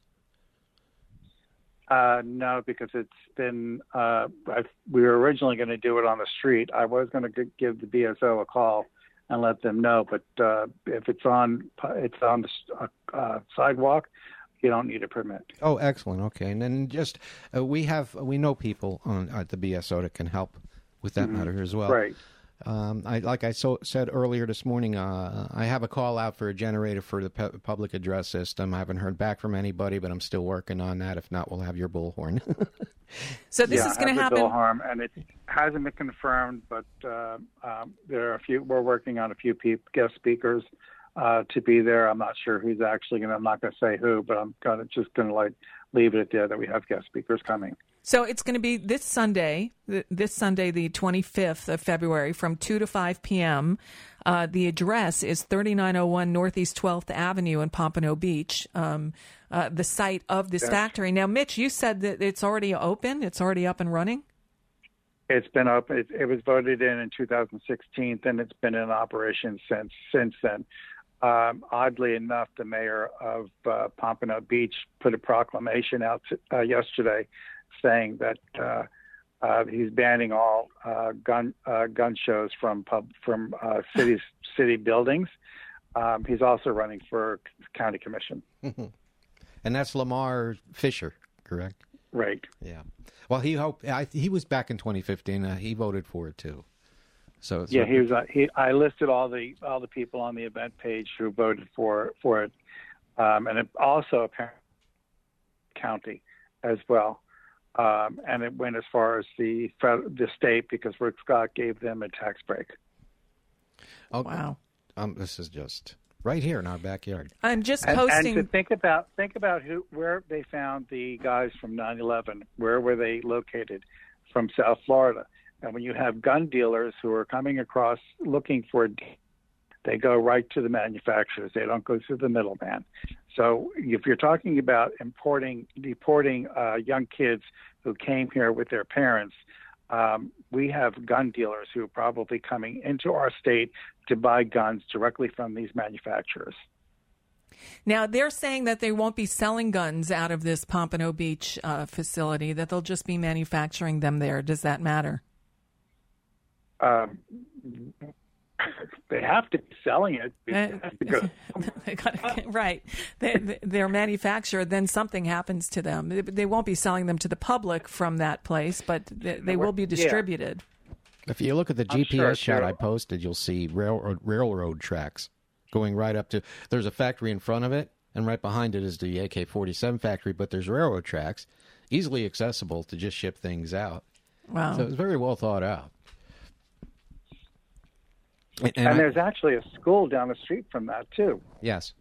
Uh, no, because it's been. Uh, I, we were originally going to do it on the street. I was going to give the B S O a call and let them know. But uh, if it's on it's on the uh, sidewalk, you don't need a permit. Oh, excellent. Okay, and then just uh, we have we know people on at the B S O that can help with that mm-hmm. matter as well. Right. Um, I, like I so, said earlier this morning, uh, I have a call out for a generator for the pu- public address system. I haven't heard back from anybody, but I'm still working on that. If not, we'll have your bullhorn. So this yeah, is going to happen. Bill Harm, and it hasn't been confirmed, but uh, um, there are a few. We're working on a few pe- guest speakers uh, to be there. I'm not sure who's actually going to. I'm not going to say who, but I'm gonna just going to like leave it at there that we have guest speakers coming. So it's going to be this Sunday, th- this Sunday, the twenty-fifth of February, from two to five p.m. Uh, the address is thirty-nine oh one Northeast twelfth Avenue in Pompano Beach, um, uh, the site of this Yes. factory. Now, Mitch, you said that it's already open. It's already up and running? It's been up. It, it was voted in in two thousand sixteen, and it's been in operation since since then. Um, oddly enough, the mayor of uh, Pompano Beach put a proclamation out to, uh, yesterday saying that uh, uh, he's banning all uh, gun uh, gun shows from pub from uh, cities city buildings. Um, he's also running for county commission. And that's Lamar Fisher, correct? Right. Yeah. Well, he hoped I, he was back in twenty fifteen. Uh, he voted for it too. So it's yeah, he was. Uh, he I listed all the all the people on the event page who voted for for it, um, and it also apparently county as well. Um, and it went as far as the the state because Rick Scott gave them a tax break. Oh, wow. Um, this is just right here in our backyard. I'm just And, posting. and to think about think about who where they found the guys from nine eleven. Where were they located? From South Florida. And when you have gun dealers who are coming across looking for, they go right to the manufacturers. They don't go through the middleman. So if you're talking about importing, deporting uh, young kids who came here with their parents, um, we have gun dealers who are probably coming into our state to buy guns directly from these manufacturers. Now, they're saying that they won't be selling guns out of this Pompano Beach uh, facility, that they'll just be manufacturing them there. Does that matter? Um, they have to be selling it. Because, They gotta- right. They, they're manufactured, then something happens to them. They, they won't be selling them to the public from that place, but they, they will be distributed. If you look at the I'm G P S sure, shot too. I posted, you'll see railroad railroad tracks going right up to. There's a factory in front of it, and right behind it is the A K forty-seven factory. But there's railroad tracks, easily accessible to just ship things out. Wow. So it's very well thought out. And, and and I- there's actually a school down the street from that, too. yes.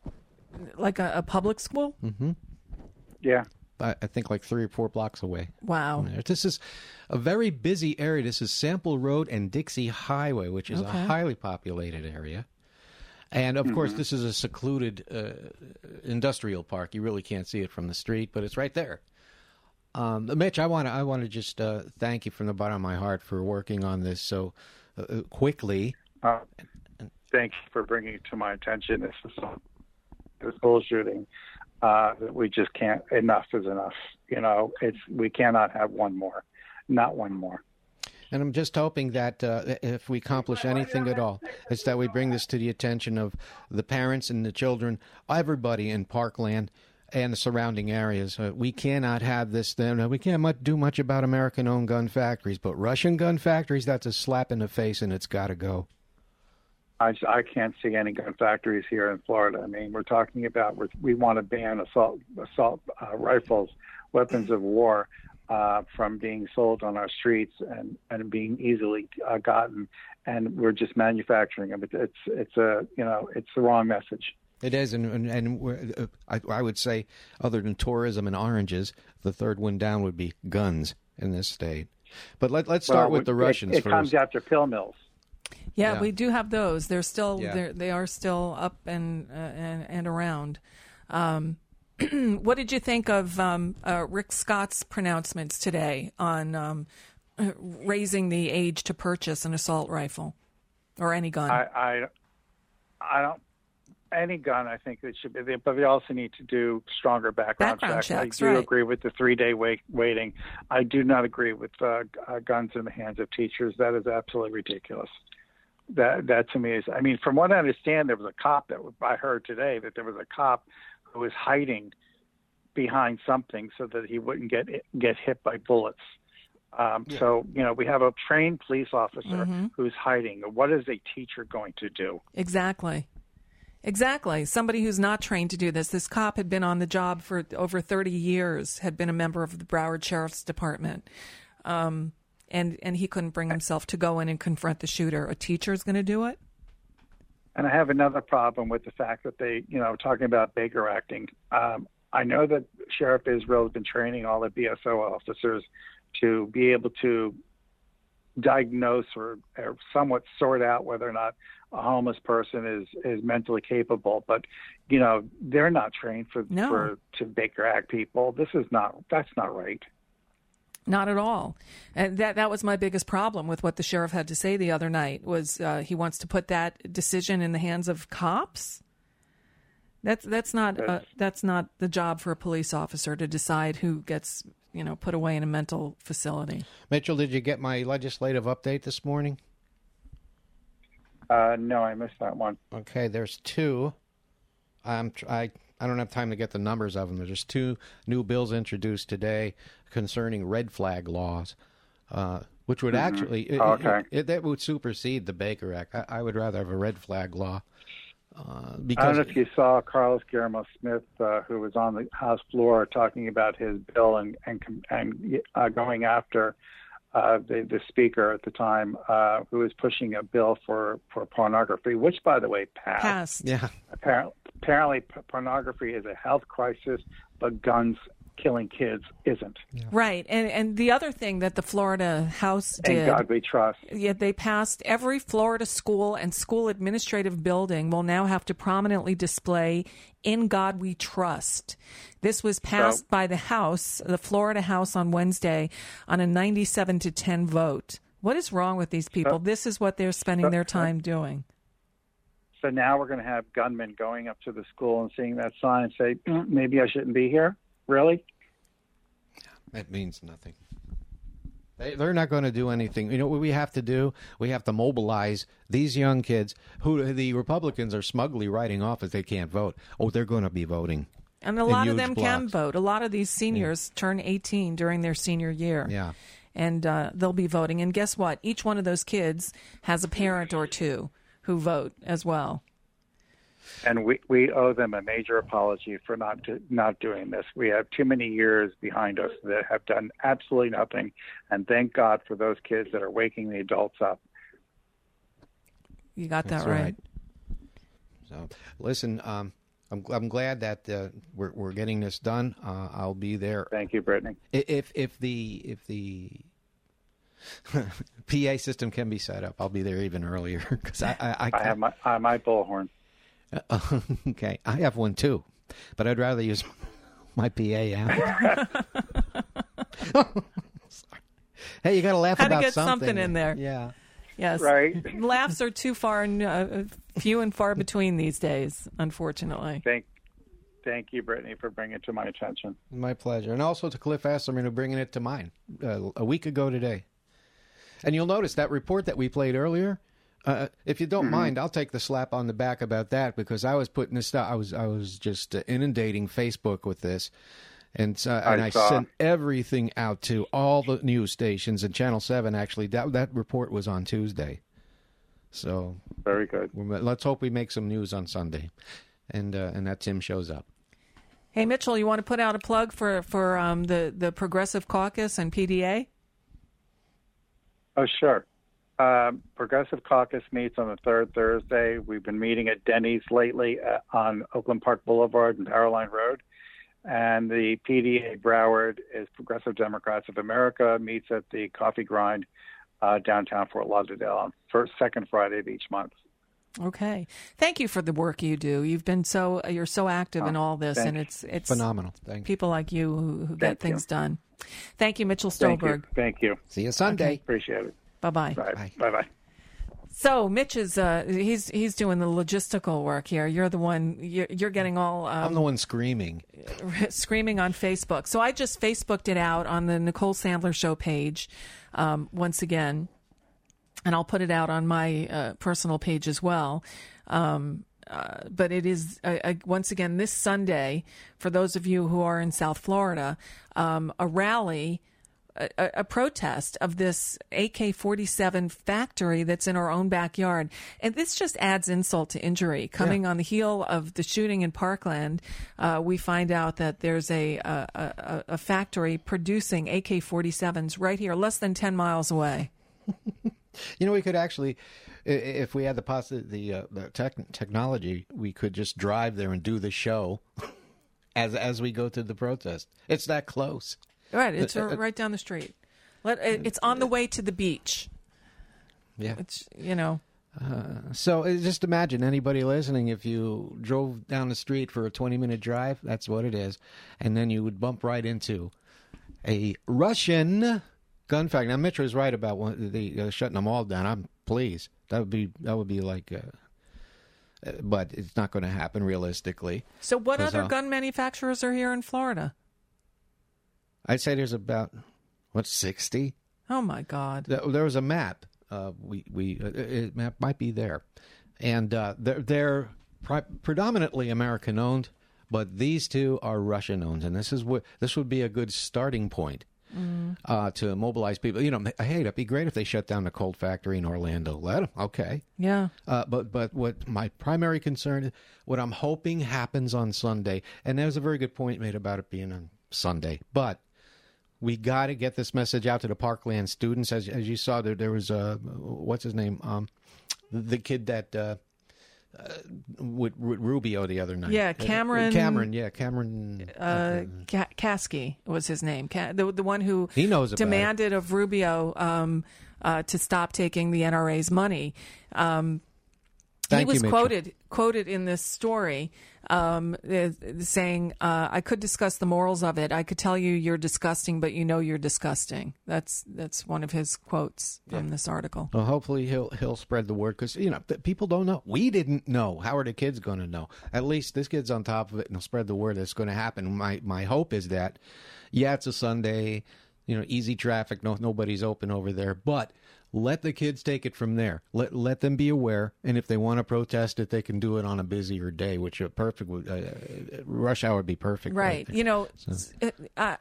Like a, a public school? Mm-hmm. Yeah. I, I think like three or four blocks away. Wow. This is a very busy area. This is Sample Road and Dixie Highway, which is Okay. a highly populated area. And, of course, Mhm. this is a secluded uh, industrial park. You really can't see it from the street, but it's right there. Um, Mitch, I want to I want to just uh, thank you from the bottom of my heart for working on this so uh, quickly. Uh, thank you for bringing it to my attention. This is this school shooting. Uh, we just can't. Enough is enough. You know, it's we cannot have one more, not one more. And I'm just hoping that uh, if we accomplish anything at all, it's that we bring this to the attention of the parents and the children, everybody in Parkland and the surrounding areas. Uh, we cannot have this. Then we can't much, do much about American-owned gun factories, but Russian gun factories, that's a slap in the face, and it's got to go. I, I can't see any gun factories here in Florida. I mean, we're talking about we're, we want to ban assault assault uh, rifles, weapons of war, uh, from being sold on our streets and, and being easily uh, gotten, and we're just manufacturing them. It's it's a you know it's the wrong message. It is, and and, and we're- uh, I, I would say, other than tourism and oranges, the third one down would be guns in this state. But let, let's start Well, with the it- Russians It, first. comes after pill mills. Yeah, Yeah. we do have those. They're still Yeah. they're, they are still up and uh, and, and around. Um, what did you think of um, uh, Rick Scott's pronouncements today on um, uh, raising the age to purchase an assault rifle or any gun? I, I, I don't. Any gun, I think it should be, but we also need to do stronger background, Background checks. checks, I do right. agree with the three-day wait, waiting. I do not agree with uh, uh, guns in the hands of teachers. That is absolutely ridiculous. That that to me is. I mean, from what I understand, there was a cop that I heard today that there was a cop who was hiding behind something so that he wouldn't get get hit by bullets. Um, Yeah. So, you know, we have a trained police officer Mhm. who's hiding. What is a teacher going to do? Exactly. Exactly. Somebody who's not trained to do this. This cop had been on the job for over thirty years, had been a member of the Broward Sheriff's Department. Um, and, and he couldn't bring himself to go in and confront the shooter. A teacher's going to do it? And I have another problem with the fact that they, you know, talking about Baker acting. Um, I know that Sheriff Israel has been training all the B S O officers to be able to diagnose or, or somewhat sort out whether or not a homeless person is, is mentally capable. But, you know, they're not trained for, No. for to Baker Act people. This is not, that's not right. Not at all. And that that was my biggest problem with what the sheriff had to say the other night was uh, he wants to put that decision in the hands of cops. That's that's not uh, that's not the job for a police officer to decide who gets, you know, put away in a mental facility. Mitchell, did you get my legislative update this morning? Uh, no, I missed that one. Okay, there's two. I'm tr- I I don't have time to get the numbers of them. There's two new bills introduced today concerning red flag laws, uh, which would Mhm. actually it, Okay. it, it, that would supersede the Baker Act. I, I would rather have a red flag law uh, I don't because know if you saw Carlos Guillermo Smith, uh, who was on the House floor talking about his bill and and and uh, going after uh, the the speaker at the time, uh, who was pushing a bill for, for pornography, which, by the way, passed. Passed. Yeah. Apparently, apparently, p- pornography is a health crisis, but guns killing kids isn't. Right. And and the other thing that the Florida House did. In God we trust. Yeah, they passed every Florida school and school administrative building will now have to prominently display "In God We Trust." This was passed So- by the House, the Florida House, on Wednesday on a ninety-seven to ten vote. What is wrong with these people? So- This is what they're spending so- their time doing. So now we're going to have gunmen going up to the school and seeing that sign and say, "Mm, maybe I shouldn't be here? Really? that means nothing. They, they're not going to do anything. You know what we have to do? We have to mobilize these young kids who the Republicans are smugly writing off as they can't vote. Oh, they're going to be voting. And a in lot of huge them can blocks. vote. A lot of these seniors turn eighteen during their senior year. Yeah. And uh, they'll be voting. And guess what? Each one of those kids has a parent or two who vote as well. And we, we owe them a major apology for not do, not doing this. We have too many years behind us that have done absolutely nothing. And thank God for those kids that are waking the adults up. You got that That's right. right. So, listen, um, I'm I'm glad that uh, we're we're getting this done. Uh, I'll be there. Thank you, Brittany. If if the if the P A system can be set up, I'll be there even earlier because I I, I, I have my uh, my bullhorn. Uh, okay, I have one too, but I'd rather use my P A app. Hey, you got to laugh Had to about get something. something in there. Yeah. Yes. Right. Laughs are too far and uh, few and far between these days, unfortunately. Thank, thank you, Brittany, for bringing it to my attention. My pleasure. And also to Cliff Esserman, who bringing it to mine uh, a week ago today. And you'll notice that report that we played earlier. Uh, if you don't Mm-hmm. mind, I'll take the slap on the back about that because I was putting this stuff. I was I was just uh, inundating Facebook with this, and uh, and I I, saw. sent everything out to all the news stations and Channel Seven. Actually, that that report was on Tuesday. So very good. Let's hope we make some news on Sunday, and uh, and that Tim shows up. Hey, Mitchell, you want to put out a plug for for um, the the Progressive Caucus and P D A? Oh, sure. Um, Progressive Caucus meets on the third Thursday. We've been meeting at Denny's lately uh, on Oakland Park Boulevard and Powerline Road. And the P D A Broward is Progressive Democrats of America, meets at the Coffee Grind uh, downtown Fort Lauderdale on first, second Friday of each month. Okay. Thank you for the work you do. You've been so you're so active in all this, thank and you. it's it's Phenomenal. Thank you. people like you who, who get Thank things you. done. Thank you, Mitchell Thank you. Stolberg. Thank you. See you Sunday. Appreciate it. Bye-bye. Bye. Bye-bye. So Mitch is uh, he's he's doing the logistical work here. You're the one you're, you're getting all um, I'm the one screaming. screaming on Facebook. So I just Facebooked it out on the Nicole Sandler Show page um, once again, and I'll put it out on my uh, personal page as well. Um, uh, but it is uh, uh, once again this Sunday for those of you who are in South Florida, um, a rally a, a protest of this A K forty-seven factory that's in our own backyard. And this just adds insult to injury. Coming yeah. on the heel of the shooting in Parkland, uh, we find out that there's a, a, a, a factory producing A K forty-sevens right here, less than ten miles away. You know, we could actually, if we had the possi- the, uh, the tech- technology, we could just drive there and do the show as as we go to the protest. It's that close. Right, it's uh, right down the street. Let, it's on the way to the beach. Yeah. It's, you know. Uh, so uh, just imagine anybody listening, if you drove down the street for a twenty-minute drive, that's what it is, and then you would bump right into a Russian gun factory. Now, Mitch was right about one, the uh, shutting them all down. I'm pleased. That would be that would be like, uh, uh, but it's not going to happen realistically. So, what other uh, gun manufacturers are here in Florida? I'd say there's about what sixty. Oh my God! There, there was a map. Uh, we we uh, it map might be there, and uh, they're they're pre- predominantly American owned, but these two are Russian owned, and this is what this would be a good starting point. Mm. Uh, to mobilize people. You know, hey, it'd be great if they shut down the Colt factory in Orlando. Let them, okay. Yeah. Uh, but but what my primary concern, what I'm hoping happens on Sunday, and there's a very good point made about it being on Sunday, but we got to get this message out to the Parkland students. As as you saw, there there was a, what's his name, um, the, the kid that. Uh, Uh, with, with Rubio the other night. Yeah, Cameron. Uh, Cameron, yeah, Cameron. Uh, uh, Ka- Kasky was his name. Ka- the the one who he knows about demanded it. of Rubio um, uh, to stop taking the N R A's money. Um, Thank he was you, Mitchell. quoted quoted in this story um, uh, saying, uh, "I could discuss the morals of it. I could tell you you're disgusting, but you know you're disgusting." That's that's one of his quotes from yeah. this article. Well, hopefully he'll he'll spread the word, because you know people don't know. We didn't know. How are the kids going to know? At least this kid's on top of it, and he'll spread the word that's going to happen. My my hope is that, yeah, it's a Sunday, you know, easy traffic. No, nobody's open over there, but. Let the kids take it from there. Let let them be aware, and if they want to protest it, they can do it on a busier day, which a perfect uh, rush hour would be perfect. Right. You know, so. uh,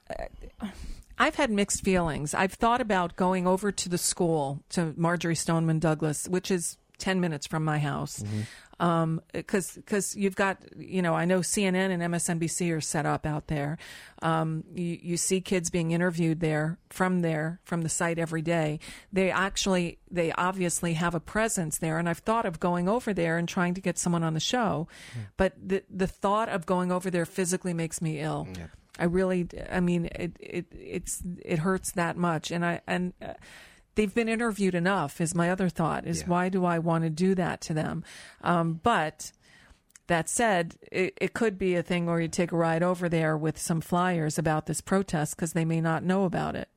I've had mixed feelings. I've thought about going over to the school, to Marjorie Stoneman Douglas, which is ten minutes from my house. Mm-hmm. Um, cause, cause you've got, you know, I know C N N and M S N B C are set up out there. Um, you, you see kids being interviewed there from there, from the site every day. They actually, they obviously have a presence there. And I've thought of going over there and trying to get someone on the show. Mm. But the, the thought of going over there physically makes me ill. Yeah. I really, I mean, it, it, it's, it hurts that much. And I, and, uh, they've been interviewed enough, is my other thought, is yeah. why do I want to do that to them? Um, but that said, it, it could be a thing where you take a ride over there with some flyers about this protest because they may not know about it.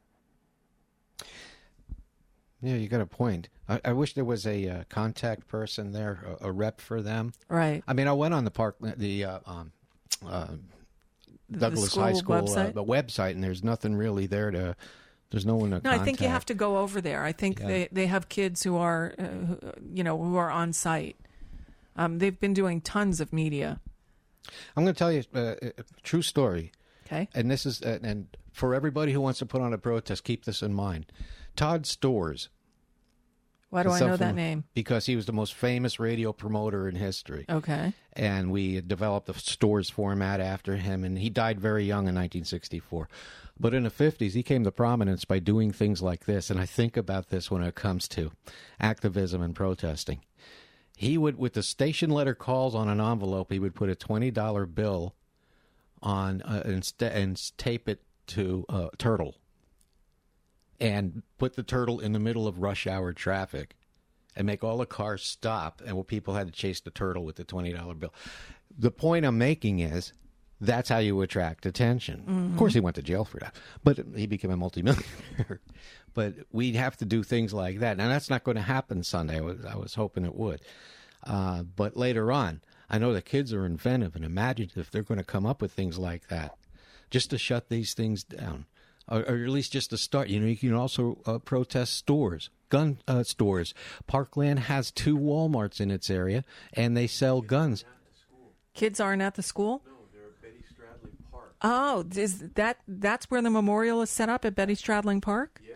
Yeah, you got a point. I, I wish there was a uh, contact person there, a, a rep for them. Right. I mean, I went on the park, the uh, um, uh, Douglas the school High School website? Uh, the website, and there's nothing really there to... There's no one to No, contact. I think you have to go over there. I think yeah. they, they have kids who are, uh, who, you know, who are on site. Um, they've been doing tons of media. I'm going to tell you uh, a true story. Okay. And this is, uh, and for everybody who wants to put on a protest, keep this in mind. Todd Storrs. Why do I know that name? Because he was the most famous radio promoter in history. Okay. And we developed the Storrs format after him, and he died very young in nineteen sixty-four. But in the fifties, he came to prominence by doing things like this, and I think about this when it comes to activism and protesting. He would, with the station letter calls on an envelope, he would put a twenty dollar bill on uh, and, st- and tape it to a uh, turtle. And put the turtle in the middle of rush hour traffic and make all the cars stop, and well, people had to chase the turtle with the twenty dollar bill. The point I'm making is that's how you attract attention. Mm-hmm. Of course, he went to jail for that, but he became a multimillionaire. But we'd have to do things like that. Now, that's not going to happen Sunday. I was, I was hoping it would. Uh, but later on, I know the kids are inventive and imaginative. They're going to come up with things like that just to shut these things down. Or, or at least just to start. You know, you can also uh, protest stores, gun uh, stores. Parkland has two Walmarts in its area, and they sell guns. Kids aren't at the school? No, they're at Betty Stradling Park. Oh, is that that's where the memorial is set up at Betty Stradling Park? Yeah.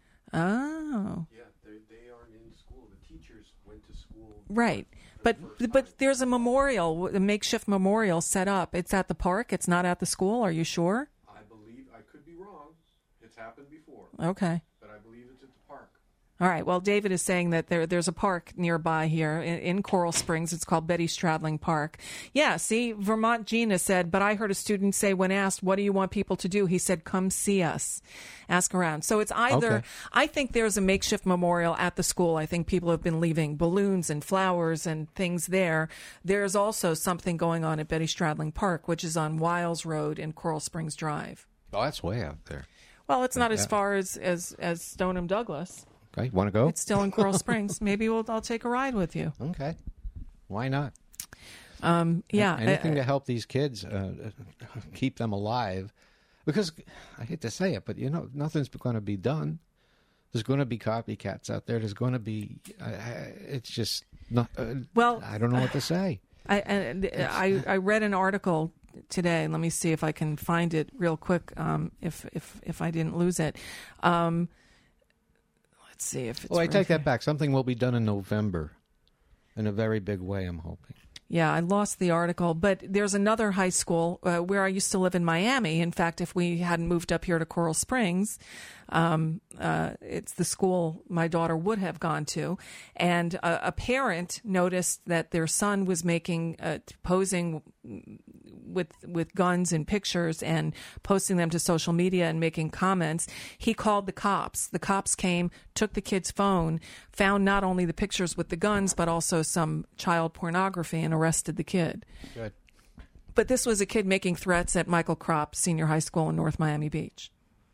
Oh. Yeah, they they aren't in school. The teachers went to school. Right. But but there's a memorial, a makeshift memorial set up. It's at the park. It's not at the school. Are you sure? I believe I could be wrong. It's happened before. Okay. But I believe it's at the park. All right. Well, David is saying that there there's a park nearby here in, in Coral Springs. It's called Betty Stradling Park. Yeah, see, Vermont Gina said, but I heard a student say when asked, what do you want people to do? He said, come see us. Ask around. So it's either, Okay. I think there's a makeshift memorial at the school. I think people have been leaving balloons and flowers and things there. There's also something going on at Betty Stradling Park, which is on Wiles Road in Coral Springs Drive. Oh, that's way out there. Well, it's not Yeah. as far as, as, as Stoneham Douglas. Okay, want to go? It's still in Coral Springs. Maybe we'll, I'll take a ride with you. Okay. Why not? Um, yeah. Anything uh, to help these kids, uh, keep them alive. Because, I hate to say it, but, you know, nothing's going to be done. There's going to be copycats out there. There's going to be, uh, it's just not, uh, well, I don't know what to say. I, I, I, I read an article today. Let me see if I can find it real quick, um, if, if, if I didn't lose it. Um, let's see if it's... Well, I right take here. that back. Something will be done in November in a very big way, I'm hoping. Yeah, I lost the article, but there's another high school uh, where I used to live in Miami. In fact, if we hadn't moved up here to Coral Springs, um, uh, it's the school my daughter would have gone to. And a, a parent noticed that their son was making, uh, posing with with guns and pictures and posting them to social media and making comments. He called the cops. The cops came, took the kid's phone, found not only the pictures with the guns, but also some child pornography, and arrested the kid. Good. But this was a kid making threats at Michael Kropp Senior High School in North Miami Beach.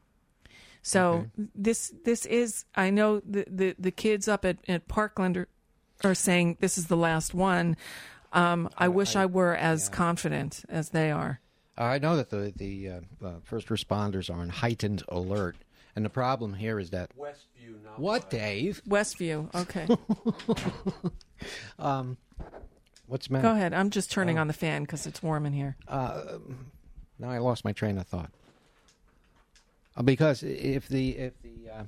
So Okay. this this is, I know the, the, the kids up at, at Parkland are, are saying this is the last one. Um, I, wish I were as confident as they are. I know that the, the uh, uh, first responders are on heightened alert. And the problem here is that... Westview, not What, Dave? Westview, okay. um, what's the matter? Go ahead. I'm just turning Oh. on the fan because it's warm in here. Uh, now I lost my train of thought. Uh, because if the if the uh,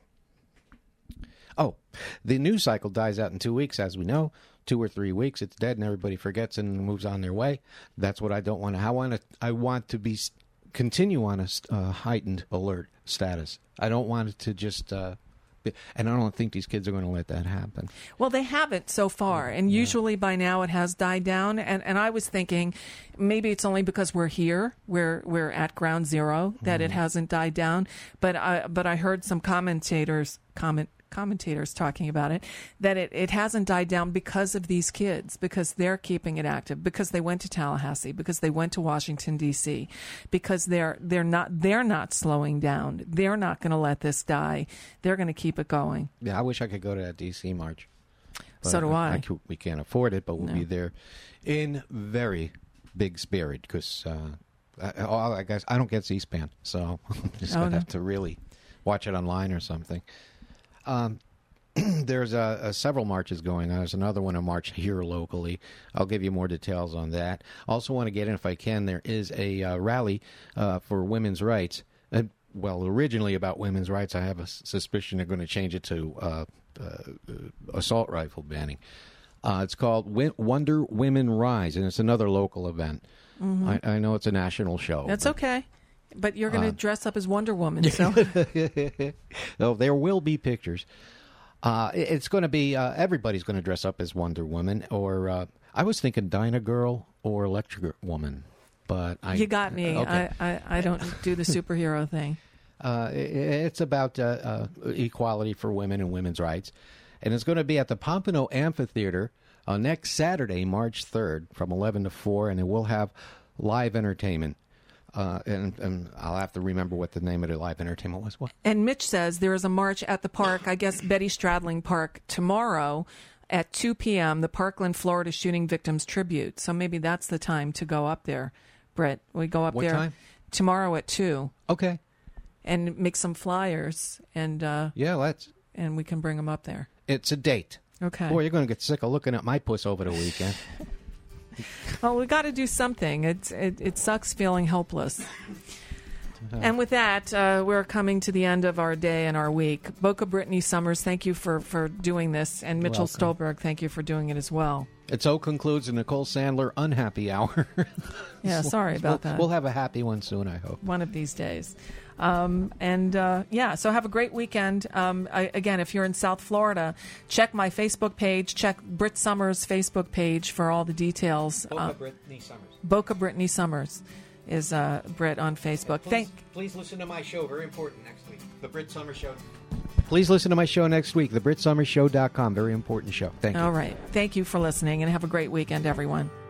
oh, the news cycle dies out in two weeks, as we know, two or three weeks, it's dead, and everybody forgets and moves on their way. That's what I don't want to. I want to. I want to be continue on a uh, heightened alert status. I don't want it to just. Uh, be, and I don't think these kids are going to let that happen. Well, they haven't so far, and usually by now it has died down. And, and I was thinking maybe it's only because we're here, we're we're at ground zero, that it hasn't died down. But I but I heard some commentators comment commentators talking about it, that it, it hasn't died down because of these kids, because they're keeping it active, because they went to Tallahassee, because they went to Washington D C, because they're they're not they're not slowing down. They're not going to let this die. They're going to keep it going. Yeah, I wish I could go to that D C march. So do I. I c- we can't afford it, but we'll No. be there in very big spirit because uh, I, I guess I don't get C-SPAN, so I'm just Oh, gonna no. have to really watch it online or something. Um, there's uh, uh, several marches going on. There's another one, a march here locally. I'll give you more details on that. Also want to get in, if I can, there is a uh, rally uh, for women's rights. Uh, well, originally about women's rights. I have a s- suspicion they're going to change it to uh, uh, assault rifle banning. Uh, it's called Wi- Wonder Women Rise, and it's another local event. Mhm. I, I know it's a national show. That's but- okay. But you're going to Uh, dress up as Wonder Woman, so oh, there will be pictures. Uh, it- it's going to be uh, everybody's going to dress up as Wonder Woman, or uh, I was thinking Dyna Girl or Electric Woman, but I you got me. Okay. I, I, I don't do the superhero thing. Uh, i- it's about uh, uh, equality for women and women's rights, and it's going to be at the Pompano Amphitheater uh, next Saturday, March third, from eleven to four, and it will have live entertainment. Uh, and, and I'll have to remember what the name of the live entertainment was. What? And Mitch says there is a march at the park, I guess Betty Stradling Park, tomorrow at two p.m., the Parkland, Florida Shooting Victims Tribute. So maybe that's the time to go up there, Brett. We go up What there time? tomorrow at two. Okay. And make some flyers, and uh, Yeah, let's. and we can bring them up there. It's a date. Okay. Boy, you're going to get sick of looking at my puss over the weekend. Well, we got to do something. It, it, it sucks feeling helpless. And with that, uh, we're coming to the end of our day and our week. Boca Brittany Summers, thank you for, for doing this. And Mitchell Welcome. Stolberg, thank you for doing it as well. It so concludes the Nicole Sandler unhappy hour. Yeah, sorry about we'll, that. We'll have a happy one soon, I hope. One of these days. Um, and, uh, yeah, so have a great weekend. Um, I, again, if you're in South Florida, check my Facebook page. Check Britt Summers' Facebook page for all the details. Boca uh, Brittany Summers. Boca Brittany Summers is uh, Britt on Facebook. Please, Thank. please listen to my show. Very important next week. The Brit Summer Show. Please listen to my show next week, the brit summer show dot com. Very important show. Thank you. All right. Thank you for listening, and have a great weekend, everyone.